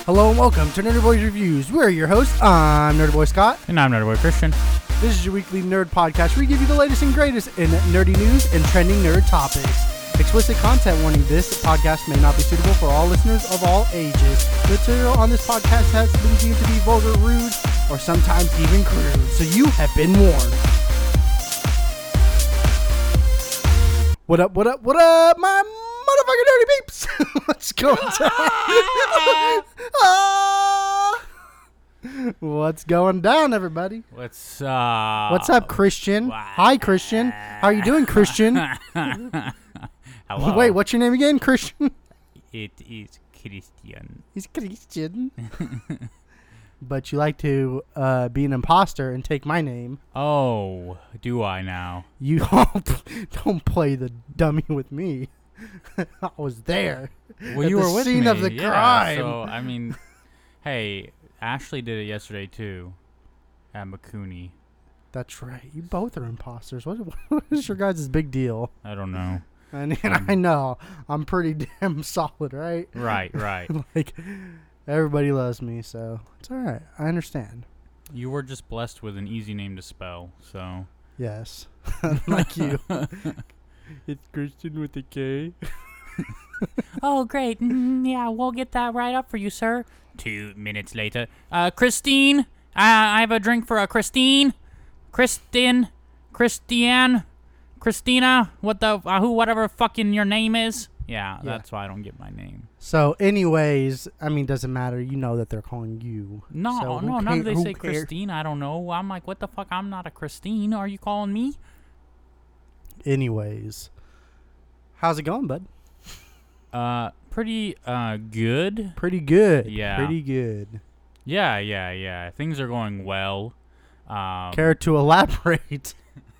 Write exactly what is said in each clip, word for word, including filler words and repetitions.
Hello and welcome to Nerdy Boys Reviews. We're your hosts. I'm Nerdy Boy Scott. And I'm Nerdy Boy Christian. This is your weekly nerd podcast where we give you the latest and greatest in nerdy news and trending nerd topics. Explicit content warning: this podcast may not be suitable for all listeners of all ages. Material on this podcast has been deemed to be vulgar, rude, or sometimes even crude, so you have been warned. What up, what up, what up, my motherfucking nerdy peeps? What's going down? Ah! What's going down, everybody? What's uh What's up, Christian? Wow. Hi, Christian. How are you doing, Christian? Hello. Wait, what's your name again, Christian? It is Christian. He's Christian. But you like to uh, be an imposter and take my name. Oh, do I now? You don't, don't play the dummy with me. I was there. Well, at you the were with scene me. of the yeah, crime. So I mean, hey, Ashley did it yesterday too. At McCooney. That's right. You both are imposters. What, what is your guys' big deal? I don't know. I mean, Um, I know. I'm pretty damn solid, right? Right, right. Like, everybody loves me, so it's all right. I understand. You were just blessed with an easy name to spell, so. Yes. Like you. It's Christian with a K. Oh, great. Mm, yeah, we'll get that right up for you, sir. Two minutes later. Uh, Christine? Uh, I have a drink for a Christine. Kristen? Christiane? Christina? What the, uh, who, whatever fucking your name is? Yeah, Yeah. that's why I don't get my name. So, anyways, I mean, doesn't matter. You know that they're calling you. No, So who no, none of ca- they who say cares? Christine. I don't know. I'm like, what the fuck? I'm not a Christine. Are you calling me? Anyways. How's it going, bud? Uh, pretty, uh, good. Pretty good. Yeah. Pretty good. Yeah, yeah, yeah. Things are going well. Um, Care to elaborate?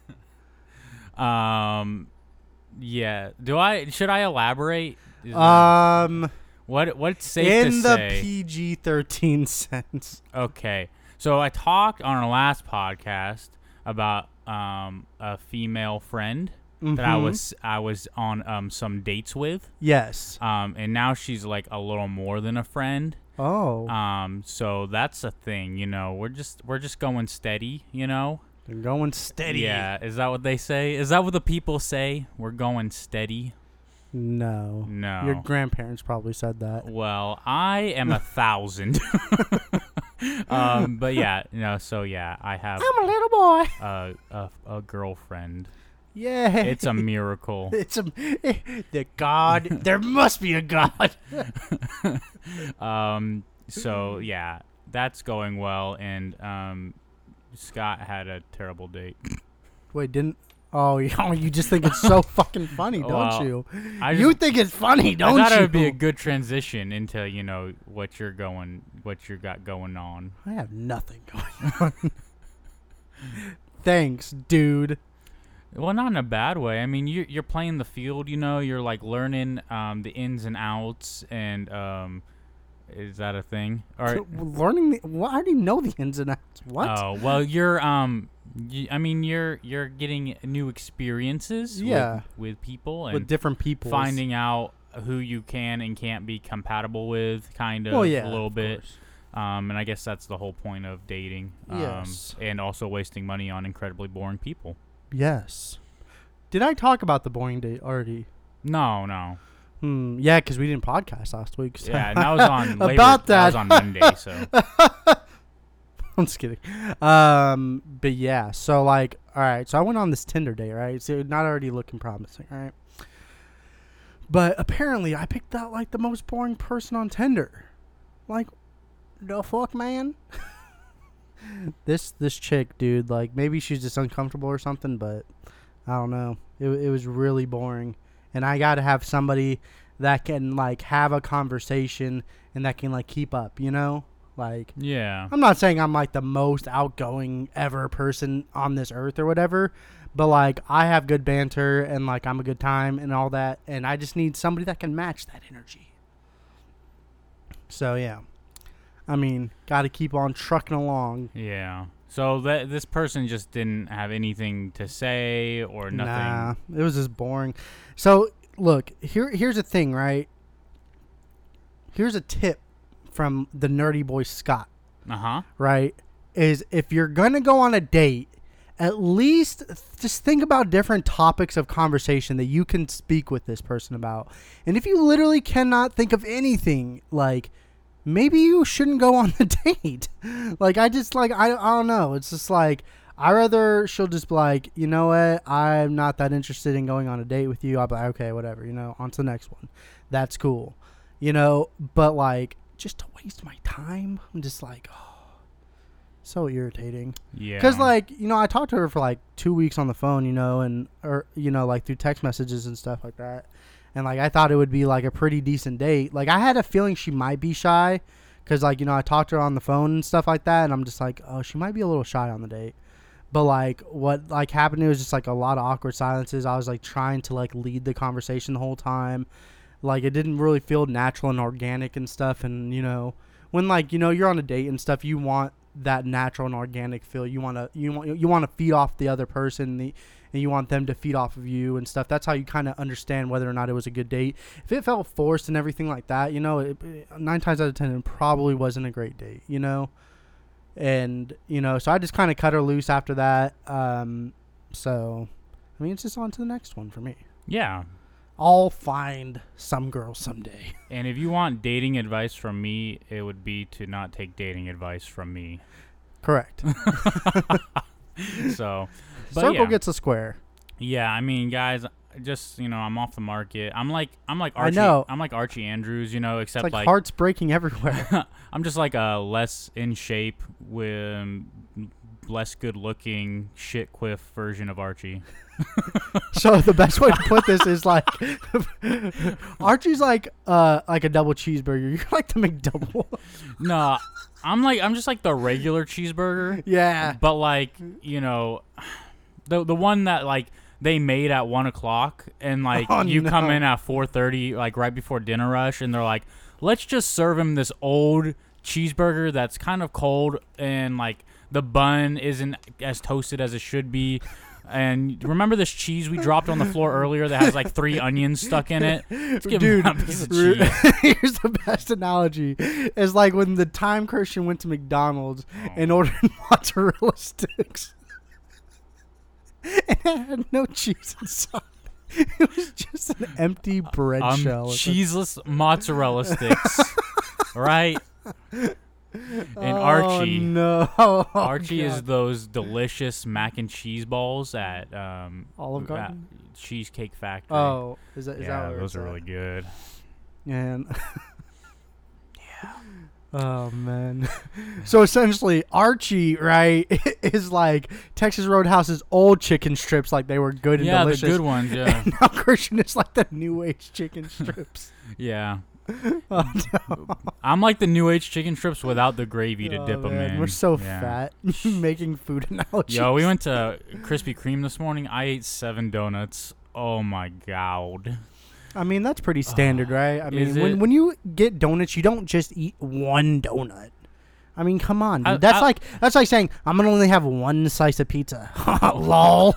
Um, yeah. Do I? Should I elaborate? Is that- Um, what? What's safe in to the say? P G thirteen sense. Okay. So I talked on our last podcast about um a female friend that I Mhm. was I was on um some dates with. Yes. Um, and now she's like a little more than a friend. Oh. Um, so that's a thing. You know, we're just we're just going steady. You know. They're going steady. Yeah. Is that what they say? Is that what the people say? We're going steady. No. No. Your grandparents probably said that. Well, I am a thousand. um, but yeah, you know, so yeah, I have I'm a little boy. a a, a girlfriend. Yeah. It's a miracle. It's a the God. There must be a God. um, so yeah, that's going well, and um, Scott had a terrible date. Wait, didn't? Oh, you, oh, you just think it's so fucking funny, don't Well, you? I You just- think it's funny, don't I thought you? it would be a good transition into you know what you're going, what you got going on. I have nothing going on. Thanks, dude. Well, not in a bad way. I mean, you, you're playing the field, you know. You're like learning um, the ins and outs, and um, is that a thing? Or So, learning the. Well, I already know the ins and outs. What? oh, well, you're um, y I mean, you're you're getting new experiences. Yeah. With, with people and With different people. finding out who you can and can't be compatible with, kind of Well, yeah, a little of bit. course. Um, and I guess that's the whole point of dating. Um, Yes. And also wasting money on incredibly boring people. Yes. Did I talk about the boring date already? No, no. Hmm. Yeah, because we didn't podcast last week. So Yeah, and that was on Labor, about that was that. on Monday, so. I'm just kidding. Um, but yeah, so like, all right, so I went on this Tinder date, right? So not already looking promising, right? But apparently, I picked out like the most boring person on Tinder. Like, the fuck, man. this this chick, dude, like maybe she's just uncomfortable or something, but I don't know. It it was really boring, and I got to have somebody that can like have a conversation and that can like keep up, you know, like. Yeah. I'm not saying I'm like the most outgoing ever person on this earth or whatever, but like I have good banter and like I'm a good time and all that, and I just need somebody that can match that energy. So yeah, I mean, got to keep on trucking along. Yeah. So that this person just didn't have anything to say or nothing. Nah, it was just boring. So look, here here's the thing, right? Here's a tip from the Nerdy Boy Scott, Uh huh. right, is if you're going to go on a date, at least just think about different topics of conversation that you can speak with this person about. And if you literally cannot think of anything, like, maybe you shouldn't go on the date. Like, I just, like, I, I don't know. It's just like, I rather she'll just be like, you know what, I'm not that interested in going on a date with you. I'll be like, okay, whatever, you know, on to the next one. That's cool. You know, but, like, just to waste my time, I'm just like, oh. So irritating. Yeah. Because, like, you know, I talked to her for, like, two weeks on the phone, you know, and, or, you know, like, through text messages and stuff like that. And, like, I thought it would be, like, a pretty decent date. Like, I had a feeling she might be shy. Because, like, you know, I talked to her on the phone and stuff like that. And I'm just like, oh, she might be a little shy on the date. But, like, what, like, happened was just, like, a lot of awkward silences. I was, like, trying to, like, lead the conversation the whole time. Like, it didn't really feel natural and organic and stuff. And, you know, when, like, you know, you're on a date and stuff, you want that natural and organic feel. You want to you want you want to feed off the other person, the, and you want them to feed off of you and stuff. That's how you kind of understand whether or not it was a good date. If it felt forced and everything like that, you know, it, it, nine times out of ten, it probably wasn't a great date, you know. And you know, so I just kind of cut her loose after that. Um, so, I mean, it's just on to the next one for me. Yeah. I'll find some girl someday. And if you want dating advice from me, it would be to not take dating advice from me. Correct. So, but circle yeah. gets a square. Yeah, I mean, guys, just, you know, I'm off the market. I'm like, I'm like Archie. I know. I'm like Archie Andrews, you know, except It's like, like hearts breaking everywhere. I'm just like a less in shape with less good looking shit quiff version of Archie. So the best way to put this is like Archie's like uh like a double cheeseburger. You're like the McDouble. No, I'm like I'm just like the regular cheeseburger. Yeah. But like, you know, the the one that like they made at one o'clock and like Oh, you no. come in at four thirty, like right before dinner rush, and they're like, let's just serve him this old cheeseburger that's kind of cold and like the bun isn't as toasted as it should be. And remember this cheese we dropped on the floor earlier that has like three onions stuck in it? Let's give Dude, him a piece of re- cheese. here's the best analogy. It's like when the time Christian went to McDonald's and ordered mozzarella sticks. And it had no cheese inside. It was just an empty bread Um, shell. cheeseless mozzarella sticks, right? And oh, Archie, no. Oh, Archie is God. those delicious mac and cheese balls at um, Olive at Garden? Cheesecake Factory. Oh, is that is yeah, that where those it's are at? really good. And yeah. Oh man. So essentially, Archie, right, is like Texas Roadhouse's old chicken strips, like they were good and Yeah, delicious. the good ones. Yeah, And now Christian is like the new age chicken strips. yeah. Oh, no. I'm like the new age chicken strips without the gravy to Oh, dip them man, in. We're so Yeah. fat making food analogies. Yo, we went to Krispy Kreme this morning. I ate seven donuts. Oh my god. I mean, that's pretty standard, right? I mean, Is when it? when you get donuts, you don't just eat one donut. I mean, come on, dude. I- that's I- like that's like saying I'm gonna only have one slice of pizza. Lol.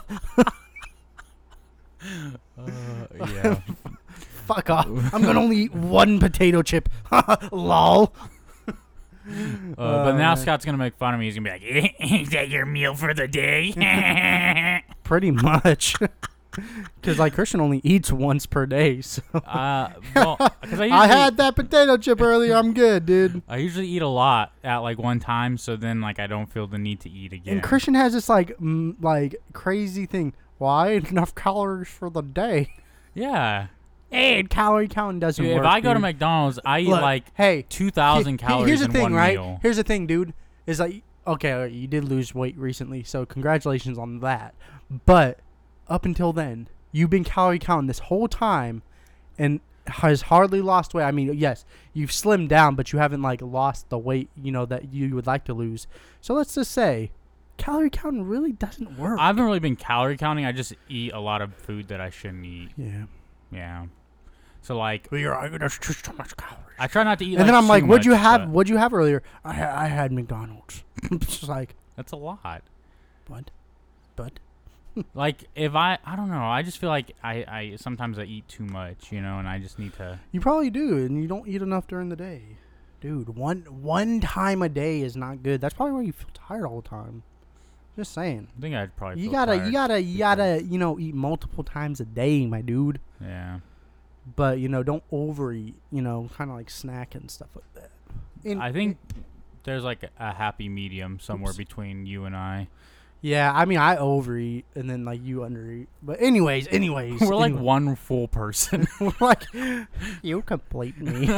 Uh, yeah. Fuck off. I'm gonna only eat one potato chip. Lol. Uh, but Oh, now man. Scott's gonna make fun of me. He's gonna be like, "Is that your meal for the day?" Pretty much. Because like Christian only eats once per day, so uh, well, 'cause I, usually, I had that potato chip earlier. I'm good, dude. I usually eat a lot at like one time, so then like I don't feel the need to eat again. And Christian has this like mm, like crazy thing. Why enough calories for the day? yeah. Hey, calorie counting doesn't Dude, work. if I go to dude. McDonald's, I eat Look, like hey, two thousand he- he- calories here's the in thing, one right? meal. Here's the thing, dude. Is like okay, all right, you did lose weight recently, so congratulations on that. But up until then, you've been calorie counting this whole time, and has hardly lost weight. I mean, yes, you've slimmed down, but you haven't like lost the weight you know that you would like to lose. So let's just say, calorie counting really doesn't work. I haven't really been calorie counting. I just eat a lot of food that I shouldn't eat. yeah. Yeah. So like, Well, you're that's just too much calories. I try not to eat. And like, then I'm too like, what'd you much, have? but What'd you have earlier? I ha- I had McDonald's. It's just like That's a lot. what? But Like if I, I don't know. I just feel like I, I sometimes I eat too much, you know, and I just need to. you probably do, and you don't eat enough during the day. dude, one one time a day is not good. That's probably why you feel tired all the time. Just saying. I think I'd probably. You feel gotta, tired you gotta, you because- gotta, you know, eat multiple times a day, my dude. Yeah. But you know, don't overeat. You know, kind of like snack and stuff like that. And- I think there's like a happy medium somewhere Oops. between you and I. Yeah, I mean, I overeat and then like you undereat. But anyways, anyways, We're like anyway. one full person. We're like you complete me.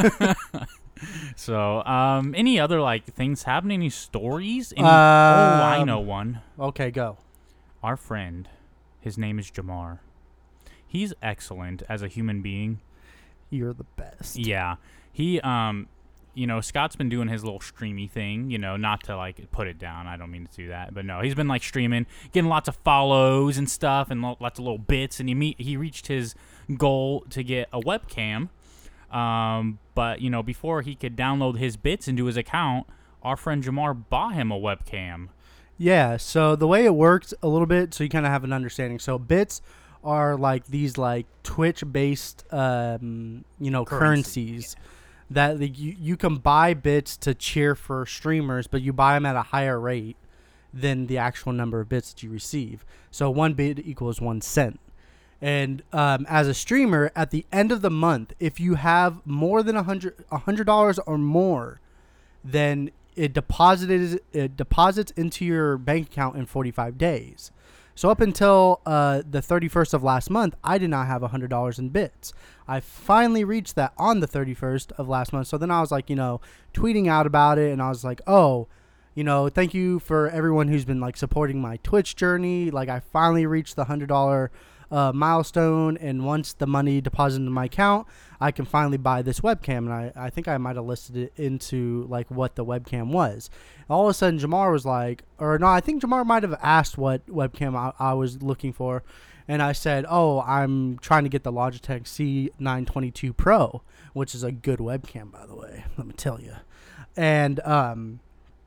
So, um, any other like things happening? Any stories? Any, oh, I Um, know one. Okay, go. Our friend, his name is Jamar. He's excellent as a human being. You're the best. Yeah, he um, you know, Scott's been doing his little streamy thing. You know, not to like put it down. I don't mean to do that, but no, he's been like streaming, getting lots of follows and stuff, and lo- lots of little bits. And he meet he reached his goal to get a webcam. Um, but you know, before he could download his bits into his account, our friend Jamar bought him a webcam. Yeah, so the way it works a little bit, so you kind of have an understanding. So bits are like these like Twitch-based, um, you know, Currency, currencies that like, you you can buy bits to cheer for streamers, but you buy them at a higher rate than the actual number of bits that you receive. So one bit equals one cent. And um, as a streamer, at the end of the month, if you have more than a hundred a hundred dollars or more, then it deposited it deposits into your bank account in forty-five days. So up until uh, the thirty-first of last month, I did not have a hundred dollars in bits. I finally reached that on the thirty-first of last month. So then I was like, you know, tweeting out about it, and I was like, oh, you know, thank you for everyone who's been like supporting my Twitch journey. Like I finally reached the hundred dollar uh, milestone, and once the money deposited into my account, I can finally buy this webcam. And I, I think I might have listed it into like what the webcam was. All of a sudden, Jamar was like, or no, I think Jamar might have asked what webcam I, I was looking for. And I said, oh, I'm trying to get the Logitech C nine twenty-two Pro, which is a good webcam, by the way, let me tell you. And, um,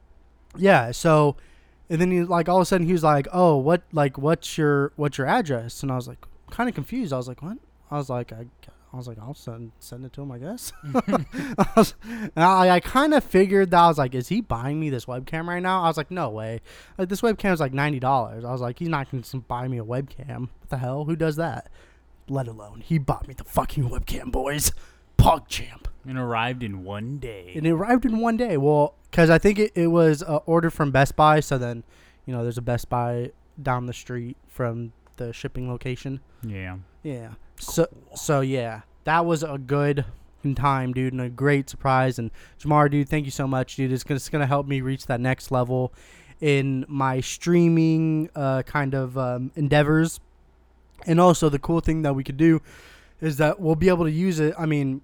yeah, so, and then he, like, all of a sudden he was like, oh, what, like, what's your, what's your address? And I was like, kind of confused. I was like, what? I was like, I, I was like, I'll send, send it to him, I guess. I, was, and I, I kind of figured that I was like, is he buying me this webcam right now? I was like, no way. Like, this webcam is like ninety dollars. I was like, he's not going to buy me a webcam. What the hell? Who does that? Let alone, he bought me the fucking webcam, boys. PogChamp. And arrived in one day. And it arrived in one day. Well, because I think it, it was uh, ordered from Best Buy. So then, you know, there's a Best Buy down the street from the shipping location. Yeah. Yeah. So, so yeah, that was a good time, dude, and a great surprise. And Jamar, dude, thank you so much, dude. It's gonna, it's gonna help me reach that next level in my streaming uh, kind of um, endeavors. And also, the cool thing that we could do is that we'll be able to use it. I mean,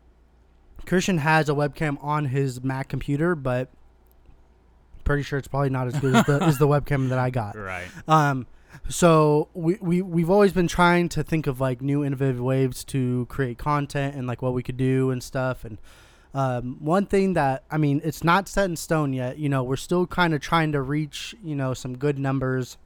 Christian has a webcam on his Mac computer, but pretty sure it's probably not as good as the, as the webcam that I got. Right. Um, so we, we, we've always been trying to think of like new innovative ways to create content and like what we could do and stuff. And um, one thing that, I mean, it's not set in stone yet, you know, we're still kind of trying to reach, you know, some good numbers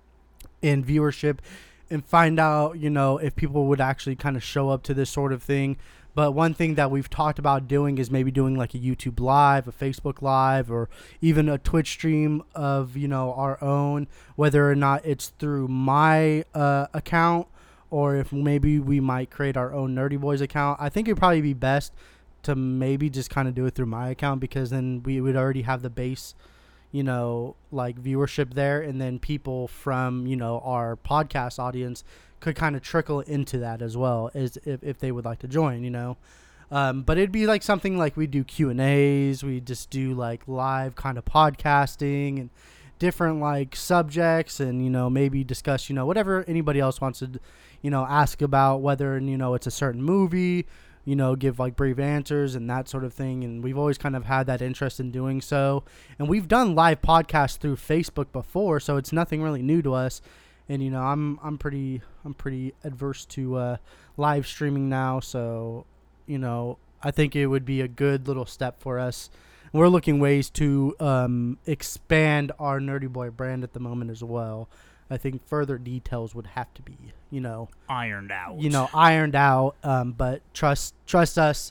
in viewership and find out, you know, if people would actually kind of show up to this sort of thing. But one thing that we've talked about doing is maybe doing like a YouTube live, a Facebook live, or even a Twitch stream of, you know, our own, whether or not it's through my uh, account or if maybe we might create our own Nerdy Boys account. I think it'd probably be best to maybe just kind of do it through my account, because then we would already have the base, you know, like viewership there, and then people from, you know, our podcast audience could kind of trickle into that as well, as if, if they would like to join, you know. Um, but it'd be like something like we do Q and A's, we just do like live kind of podcasting and different like subjects, and, you know, maybe discuss, you know, whatever anybody else wants to, you know, ask about, whether, you know, it's a certain movie, you know, give like brief answers and that sort of thing. And we've always kind of had that interest in doing so. And we've done live podcasts through Facebook before, so it's nothing really new to us. And, you know, I'm I'm pretty I'm pretty adverse to uh, live streaming now. So, you know, I think it would be a good little step for us. We're looking ways to um, expand our Nerdy Boy brand at the moment as well. I think further details would have to be, you know, Ironed out. you know, ironed out. Um, but trust trust us,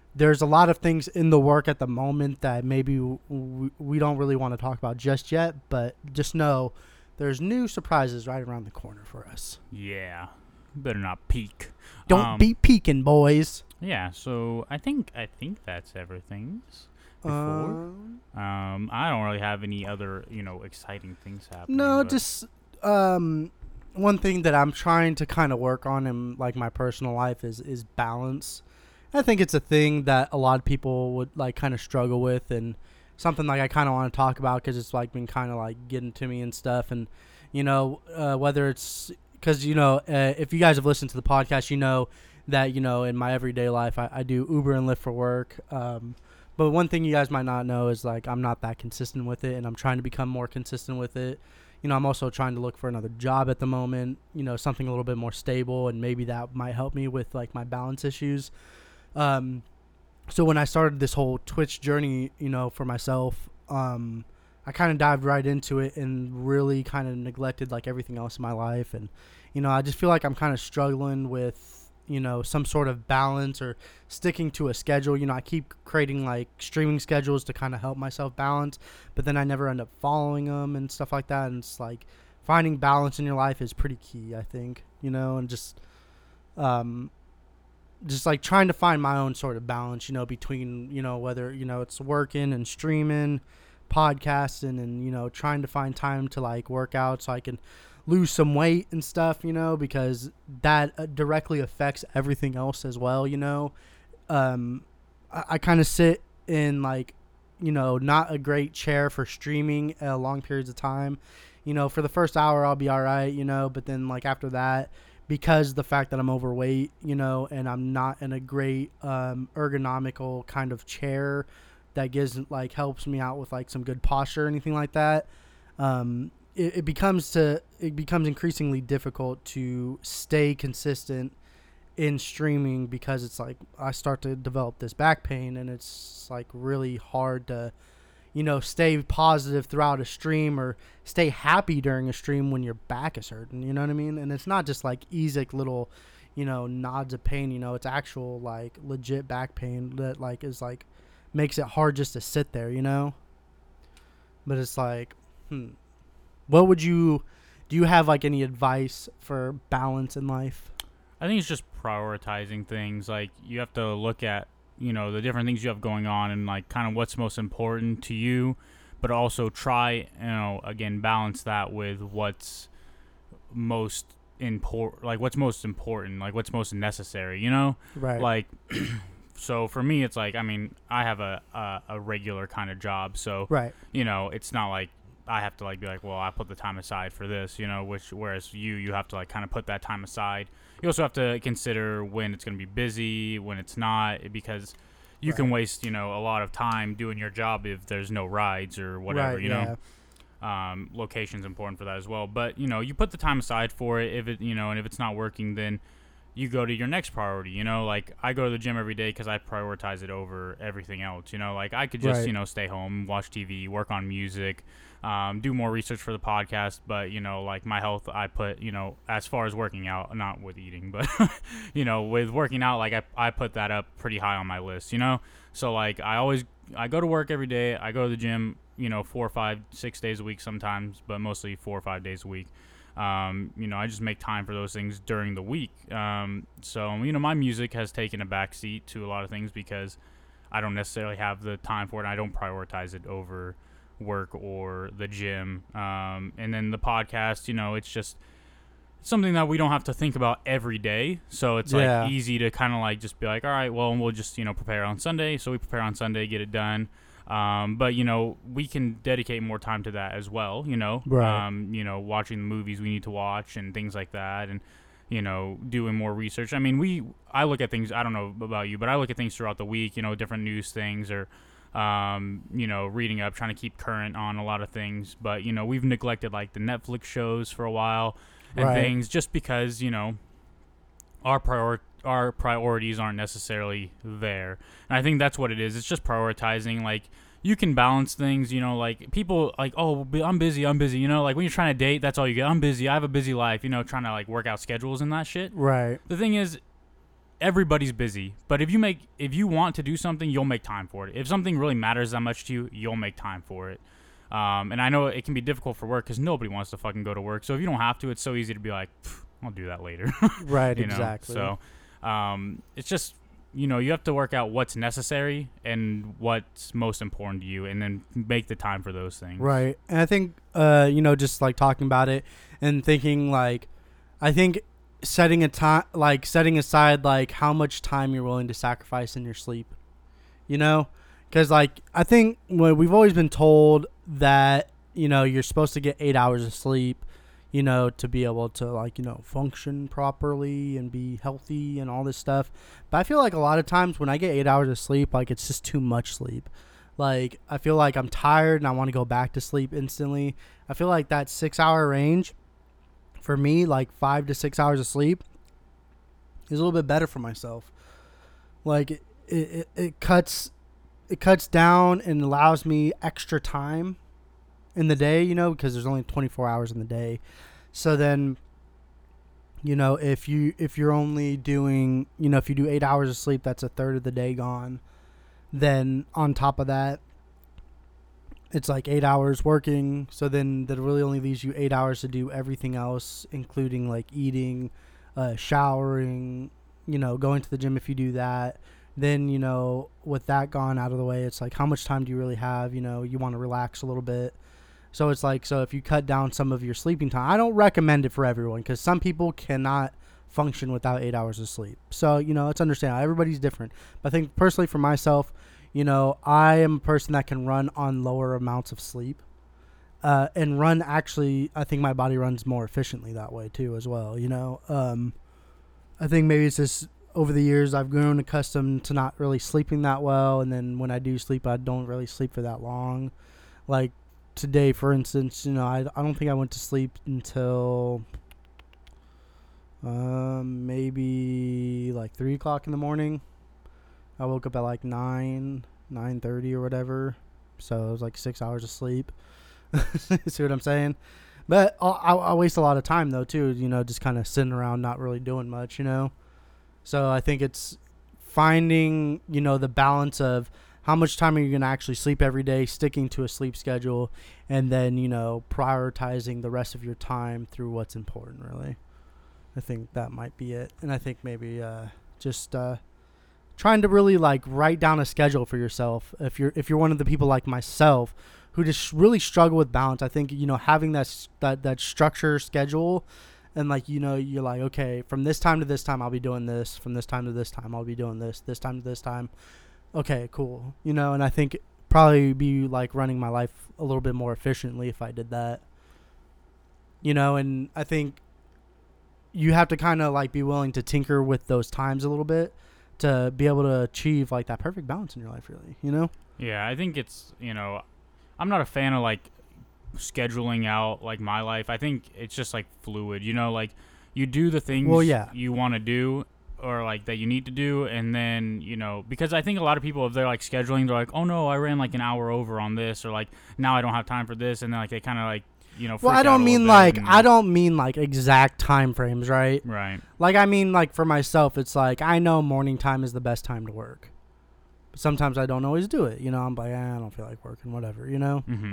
there's a lot of things in the work at the moment that maybe w- we don't really want to talk about just yet, but just know there's new surprises right around the corner for us. Yeah. Better not peek. Don't um, be peeking, boys. Yeah, so I think I think that's everything. Before. Um, Um, I don't really have any other, you know, exciting things happening. no, but- just um, one thing that I'm trying to kind of work on in like my personal life is is balance. I think it's a thing that a lot of people would like kind of struggle with, and something like I kind of want to talk about because it's like been kind of like getting to me and stuff. And you know, uh, whether it's because you know, uh, if you guys have listened to the podcast, you know that you know in my everyday life I, I do Uber and Lyft for work. Um, but one thing you guys might not know is like I'm not that consistent with it, and I'm trying to become more consistent with it. You know, I'm also trying to look for another job at the moment. You know, something a little bit more stable, and maybe that might help me with like my balance issues. Um, so when I started this whole Twitch journey, you know, for myself, um, I kind of dived right into it and really kind of neglected like everything else in my life. And, you know, I just feel like I'm kind of struggling with, you know, some sort of balance or sticking to a schedule. You know, I keep creating like streaming schedules to kind of help myself balance, but then I never end up following them and stuff like that. And it's like finding balance in your life is pretty key, I think, you know, and just, um, just like trying to find my own sort of balance, you know, between, you know, whether, you know, it's working and streaming, podcasting, and, you know, trying to find time to like work out so I can lose some weight and stuff, you know, because that uh, directly affects everything else as well, you know. Um, I, I kind of sit in like, you know, not a great chair for streaming uh, long periods of time. You know, for the first hour, I'll be all right, you know, but then like after that, because the fact that I'm overweight, you know, and I'm not in a great um, ergonomical kind of chair that gives like helps me out with like some good posture or anything like that, um, it, it becomes to it becomes increasingly difficult to stay consistent in streaming because it's like I start to develop this back pain, and it's like really hard to, you know, stay positive throughout a stream or stay happy during a stream when your back is hurting, you know what I mean? And it's not just like easy little, you know, nods of pain, you know, it's actual like legit back pain that like is like makes it hard just to sit there, you know? But it's like, hmm, what would you, do you have like any advice for balance in life? I think it's just prioritizing things. Like, you have to look at, you know, the different things you have going on and like kind of what's most important to you, but also try, you know, again, balance that with what's most important, like what's most important, like what's most necessary, you know? Right. Like, so for me, it's like, I mean, I have a, a, a regular kind of job. So, right. you know, it's not like I have to like be like, well, I put the time aside for this, you know, which, whereas you, you have to like kind of put that time aside. You also have to consider when it's going to be busy, when it's not, because you right. can waste, you know, a lot of time doing your job if there's no rides or whatever, right, you yeah. know. Um, location's important for that as well. But, you know, you put the time aside for it. If it, you know, and if it's not working, then you go to your next priority, you know. Like, I go to the gym every day because I prioritize it over everything else, you know. Like, I could just, Right. you know, stay home, watch T V, work on music, um, do more research for the podcast. But, you know, like, my health, I put, you know, as far as working out, not with eating, but, you know, with working out, like, I, I put that up pretty high on my list, you know. So, like, I always, I go to work every day. I go to the gym, you know, four, five, six days a week sometimes, but mostly four or five days a week. Um, you know, I just make time for those things during the week. Um, so, you know, my music has taken a backseat to a lot of things because I don't necessarily have the time for it. And I don't prioritize it over work or the gym. Um, and then the podcast, you know, it's just something that we don't have to think about every day. So it's Yeah. like easy to kind of like just be like, all right, well, we'll just, you know, prepare on Sunday. So we prepare on Sunday, get it done. Um, but, you know, we can dedicate more time to that as well, you know, Right. um, you know, watching the movies we need to watch and things like that. And, you know, doing more research. I mean, we, I look at things, I don't know about you, but I look at things throughout the week, you know, different news things or, um, you know, reading up, trying to keep current on a lot of things. But, you know, we've neglected like the Netflix shows for a while and Right. things just because, you know, our prior our priorities aren't necessarily there. And I think that's what it is. It's just prioritizing. Like, you can balance things, you know, like people like, oh, I'm busy, I'm busy, you know, like when you're trying to date, that's all you get. I'm busy, I have a busy life, you know, trying to like work out schedules and that shit. Right. The thing is, everybody's busy, but if you make if you want to do something, you'll make time for it. If something really matters that much to you, you'll make time for it. Um, and I know it can be difficult for work because nobody wants to fucking go to work. So if you don't have to, it's so easy to be like, I'll do that later. Right, you know? exactly. So um, it's just, you know, you have to work out what's necessary and what's most important to you, and then make the time for those things. Right. And I think, uh, you know, just like talking about it and thinking like, I think setting a time, like setting aside like how much time you're willing to sacrifice in your sleep, you know, because like I think well, we've always been told that, you know, you're supposed to get eight hours of sleep, you know, to be able to like, you know, function properly and be healthy and all this stuff. But I feel like a lot of times when I get eight hours of sleep, like it's just too much sleep. Like I feel like I'm tired and I want to go back to sleep instantly. I feel like that six hour range for me, like five to six hours of sleep is a little bit better for myself. Like it, it, it cuts, it cuts down and allows me extra time in the day, you know, because there's only twenty-four hours in the day. So then, you know, if you if you're only doing, you know, if you do eight hours of sleep, that's a third of the day gone. Then on top of that, it's like eight hours working. So then that really only leaves you eight hours to do everything else, including like eating, uh, showering, you know, going to the gym if you do that. Then, you know, with that gone out of the way, it's like, how much time do you really have? You know, you want to relax a little bit. So it's like, so if you cut down some of your sleeping time, I don't recommend it for everyone because some people cannot function without eight hours of sleep. So, you know, it's understandable. Everybody's different. But I think personally for myself, you know, I am a person that can run on lower amounts of sleep. Uh, and run actually, I think my body runs more efficiently that way too as well, you know. Um, I think maybe it's just over the years I've grown accustomed to not really sleeping that well. And then when I do sleep, I don't really sleep for that long. Like today, for instance, you know, I, I don't think I went to sleep until um, maybe like three o'clock in the morning. I woke up at like nine, nine thirty or whatever. So it was like six hours of sleep. See what I'm saying? But I, I, I waste a lot of time though too, you know, just kind of sitting around not really doing much, you know. So I think it's finding, you know, the balance of how much time are you going to actually sleep every day, sticking to a sleep schedule, and then, you know, prioritizing the rest of your time through what's important, really. I think that might be it. And I think maybe uh, just uh, trying to really, like, write down a schedule for yourself. If you're if you're one of the people like myself who just really struggle with balance, I think, you know, having that that, that structure schedule and, like, you know, you're like, okay, from this time to this time, I'll be doing this. From this time to this time, I'll be doing this. This time to this time. Okay, cool. You know, and I think probably be, like, running my life a little bit more efficiently if I did that. You know, and I think you have to kind of, like, be willing to tinker with those times a little bit to be able to achieve, like, that perfect balance in your life, really, you know? Yeah, I think it's, you know, I'm not a fan of, like, scheduling out like my life. I think it's just like fluid, you know, like you do the things well, yeah. you want to do or like that you need to do, and then, you know, because I think a lot of people, if they're like scheduling, they're like, oh no, I ran like an hour over on this, or like now I don't have time for this, and then like they kind of like, you know, well, I don't mean like I don't mean like exact time frames, right? Right. Like I mean like for myself, it's like I know morning time is the best time to work, but sometimes I don't always do it, you know. I'm like, eh, I don't feel like working, whatever, you know. Mm-hmm.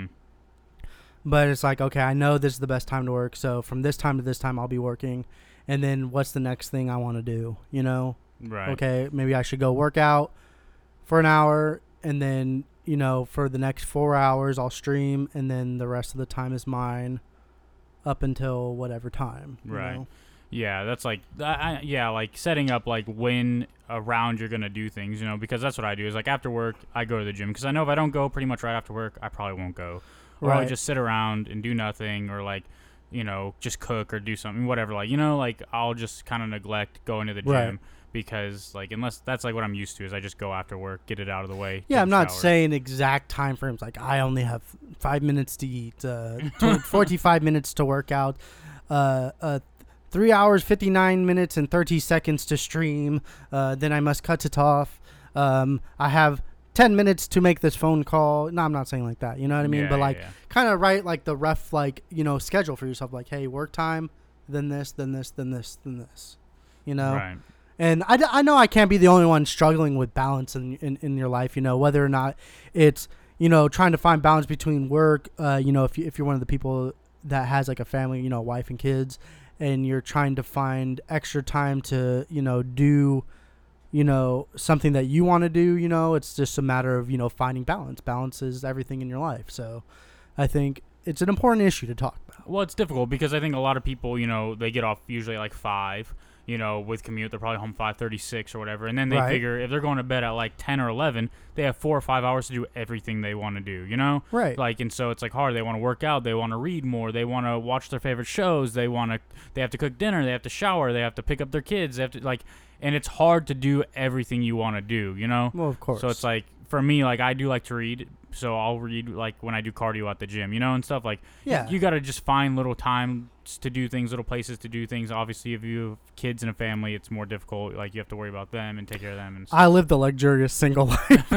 But it's like, okay, I know this is the best time to work, so from this time to this time I'll be working, and then what's the next thing I want to do, you know? Right. Okay, maybe I should go work out for an hour, and then, you know, for the next four hours I'll stream, and then the rest of the time is mine up until whatever time. Right. Know? Yeah, that's like, I, yeah, like setting up like when around you're going to do things, you know, because that's what I do is like after work, I go to the gym, because I know if I don't go pretty much right after work, I probably won't go. Or right. I'll just sit around and do nothing, or like, you know, just cook or do something, whatever. Like, you know, like I'll just kind of neglect going to the gym right. because like, unless that's like what I'm used to is I just go after work, get it out of the way. Yeah, I'm not shower. saying exact time frames. Like I only have five minutes to eat, uh, forty-five minutes to work out, uh, uh, three hours, fifty-nine minutes and thirty seconds to stream. Uh, then I must cut it off. Um, I have ten minutes to make this phone call. No, I'm not saying like that. You know what I mean? Yeah, but like yeah. kind of write like the rough, like, you know, schedule for yourself. Like, hey, work time, then this, then this, then this, then this, you know? Right. And I, d- I know I can't be the only one struggling with balance in, in, in your life, you know, whether or not it's, you know, trying to find balance between work, uh, you know, if, you, if you're one of the people that has like a family, you know, wife and kids, and you're trying to find extra time to, you know, do, you know, something that you want to do, you know, it's just a matter of, you know, finding balance. Balance is everything in your life. So I think it's an important issue to talk about. Well, it's difficult because I think a lot of people, you know, they get off usually like five. You know, with commute, they're probably home five thirty-six or whatever. And then they Right. figure if they're going to bed at like ten or eleven, they have four or five hours to do everything they want to do, you know? Right. Like, and so it's like hard. They want to work out. They want to read more. They want to watch their favorite shows. They want to, they have to cook dinner. They have to shower. They have to pick up their kids. They have to, like, and it's hard to do everything you want to do, you know? Well, of course. So it's like, for me, like, I do like to read. So I'll read, like, when I do cardio at the gym, you know, and stuff. Like, Yeah. you got to just find little times to do things, little places to do things. Obviously, if you have kids and a family, it's more difficult. Like, you have to worry about them and take care of them. And stuff. I live the luxurious single life.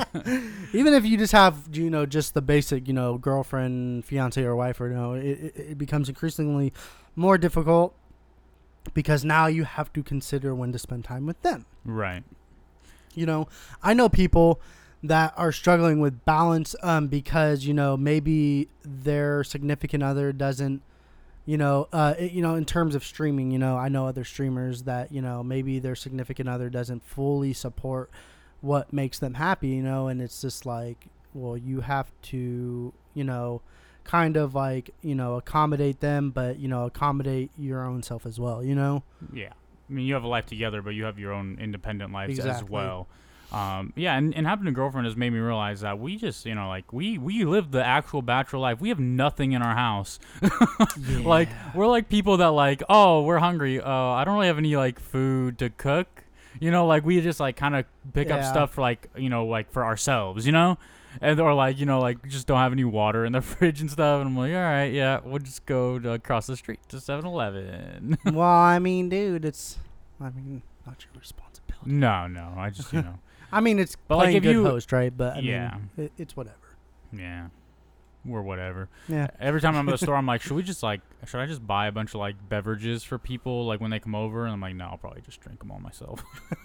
Even if you just have, you know, just the basic, you know, girlfriend, fiance, or wife, or, you know, it, it, it becomes increasingly more difficult because now you have to consider when to spend time with them. Right. You know, I know people that are struggling with balance um, because, you know, maybe their significant other doesn't, you know, uh, it, you know, in terms of streaming, you know, I know other streamers that, you know, maybe their significant other doesn't fully support what makes them happy, you know, and it's just like, well, you have to, you know, kind of like, you know, accommodate them, but, you know, accommodate your own self as well, you know? Yeah. I mean, you have a life together, but you have your own independent lives Exactly. as well. Um, yeah, and, and having a girlfriend has made me realize that we just, you know, like, we, we live the actual bachelor life. We have nothing in our house. Yeah. Like, we're like people that, like, oh, we're hungry. Uh, I don't really have any, like, food to cook. You know, like, we just, like, kind of pick up Yeah. stuff for, like, you know, like, for ourselves, you know? And or, like, you know, like, we just don't have any water in the fridge and stuff. And I'm like, all right, yeah, we'll just go to, across the street to seven eleven. Well, I mean, dude, it's, I mean, not your responsibility. No, no, I just, you know. I mean, it's But, like, playing if good you- host, right? But, I Yeah. mean, it, it's whatever. Yeah. Or whatever. Yeah. Every time I'm at the store, I'm like, should we just, like, should I just buy a bunch of, like, beverages for people, like, when they come over? And I'm like, no, I'll probably just drink them all myself.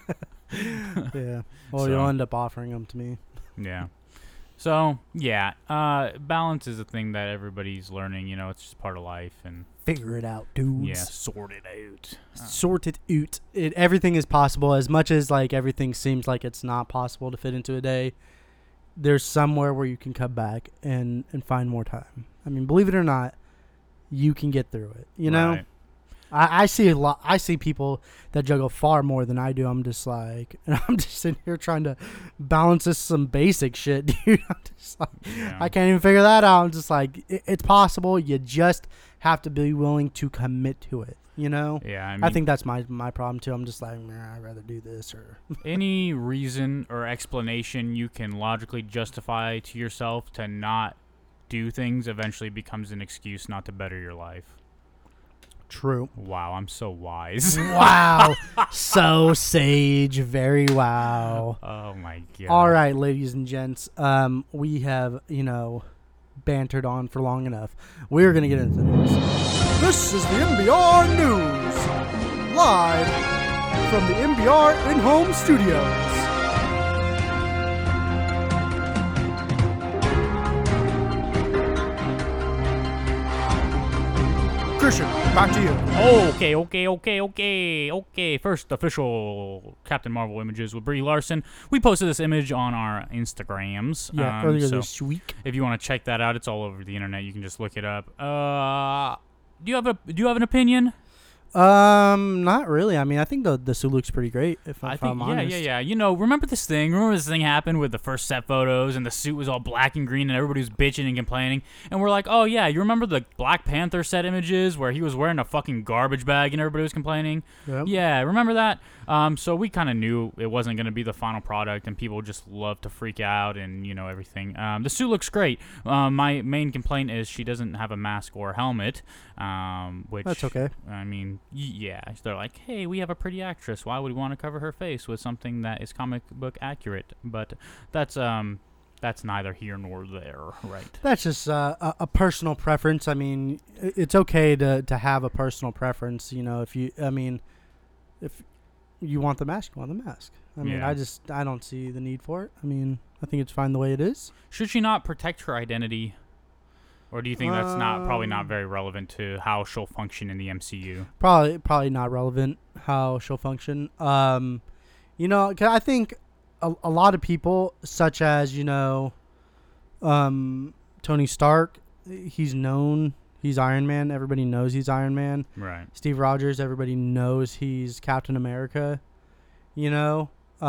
Yeah. Well, So- you'll end up offering them to me. Yeah. So, yeah. Uh, balance is a thing that everybody's learning. You know, it's just part of life. And, Figure it out, dudes. yeah, sort it out. Uh, Sort it out. It, everything is possible. As much as, like, everything seems like it's not possible to fit into a day, there's somewhere where you can come back and, and find more time. I mean, believe it or not, you can get through it. You know? right. I, I see a lot. I see people that juggle far more than I do. I'm just like, and I'm just sitting here trying to balance this some basic shit, dude. I'm just like, Yeah. I can't even figure that out. I'm just like, it, it's possible. You just have to be willing to commit to it. You know. Yeah, I mean, I think that's my my problem too. I'm just like, nah, I'd rather do this or. any reason or explanation you can logically justify to yourself to not do things eventually becomes an excuse not to better your life. True. Wow, I'm so wise. Wow. So sage. Very wow. Oh my god. All right, ladies and gents. Um, we have, you know, bantered on for long enough. We're going to get into the news. This is the M B R News. Live from the M B R in-home studios. Christian, back to you. Okay, okay, okay, okay, okay. First official Captain Marvel images with Brie Larson. We posted this image on our Instagrams. Yeah, um, earlier so this week. if you want to check that out, it's all over the internet. You can just look it up. Uh, do you have a Do you have an opinion? Um, not really. I mean, I think the the suit looks pretty great. If, I if think, I'm yeah, honest. yeah, yeah. You know, remember this thing? Remember this thing happened with the first set photos, and the suit was all black and green, and everybody was bitching and complaining. And we're like, oh yeah, you remember the Black Panther set images where he was wearing a fucking garbage bag and everybody was complaining? Yep. Yeah, remember that? Um, so we kind of knew it wasn't going to be the final product, and people just love to freak out and, you know, everything. Um, the suit looks great. Um, my main complaint is she doesn't have a mask or a helmet, um, which... That's okay. I mean, y- yeah. They're like, hey, we have a pretty actress. Why would we want to cover her face with something that is comic book accurate? But that's um, that's neither here nor there, right? That's just uh, a, a personal preference. I mean, i- it's okay to, to have a personal preference. You know, if you, I mean, if you want the mask, you want the mask. I mean, Yeah. I just I don't see the need for it. I mean, I think it's fine the way it is. Should she not protect her identity? Or do you think that's not probably not Um, very relevant to how she'll function in the M C U? Probably probably not relevant how she'll function. Um, you know, 'cause I think a, a lot of people, such as you know, um, Tony Stark, he's known. He's Iron Man. Everybody knows he's Iron Man. Right. Steve Rogers, everybody knows he's Captain America. You know,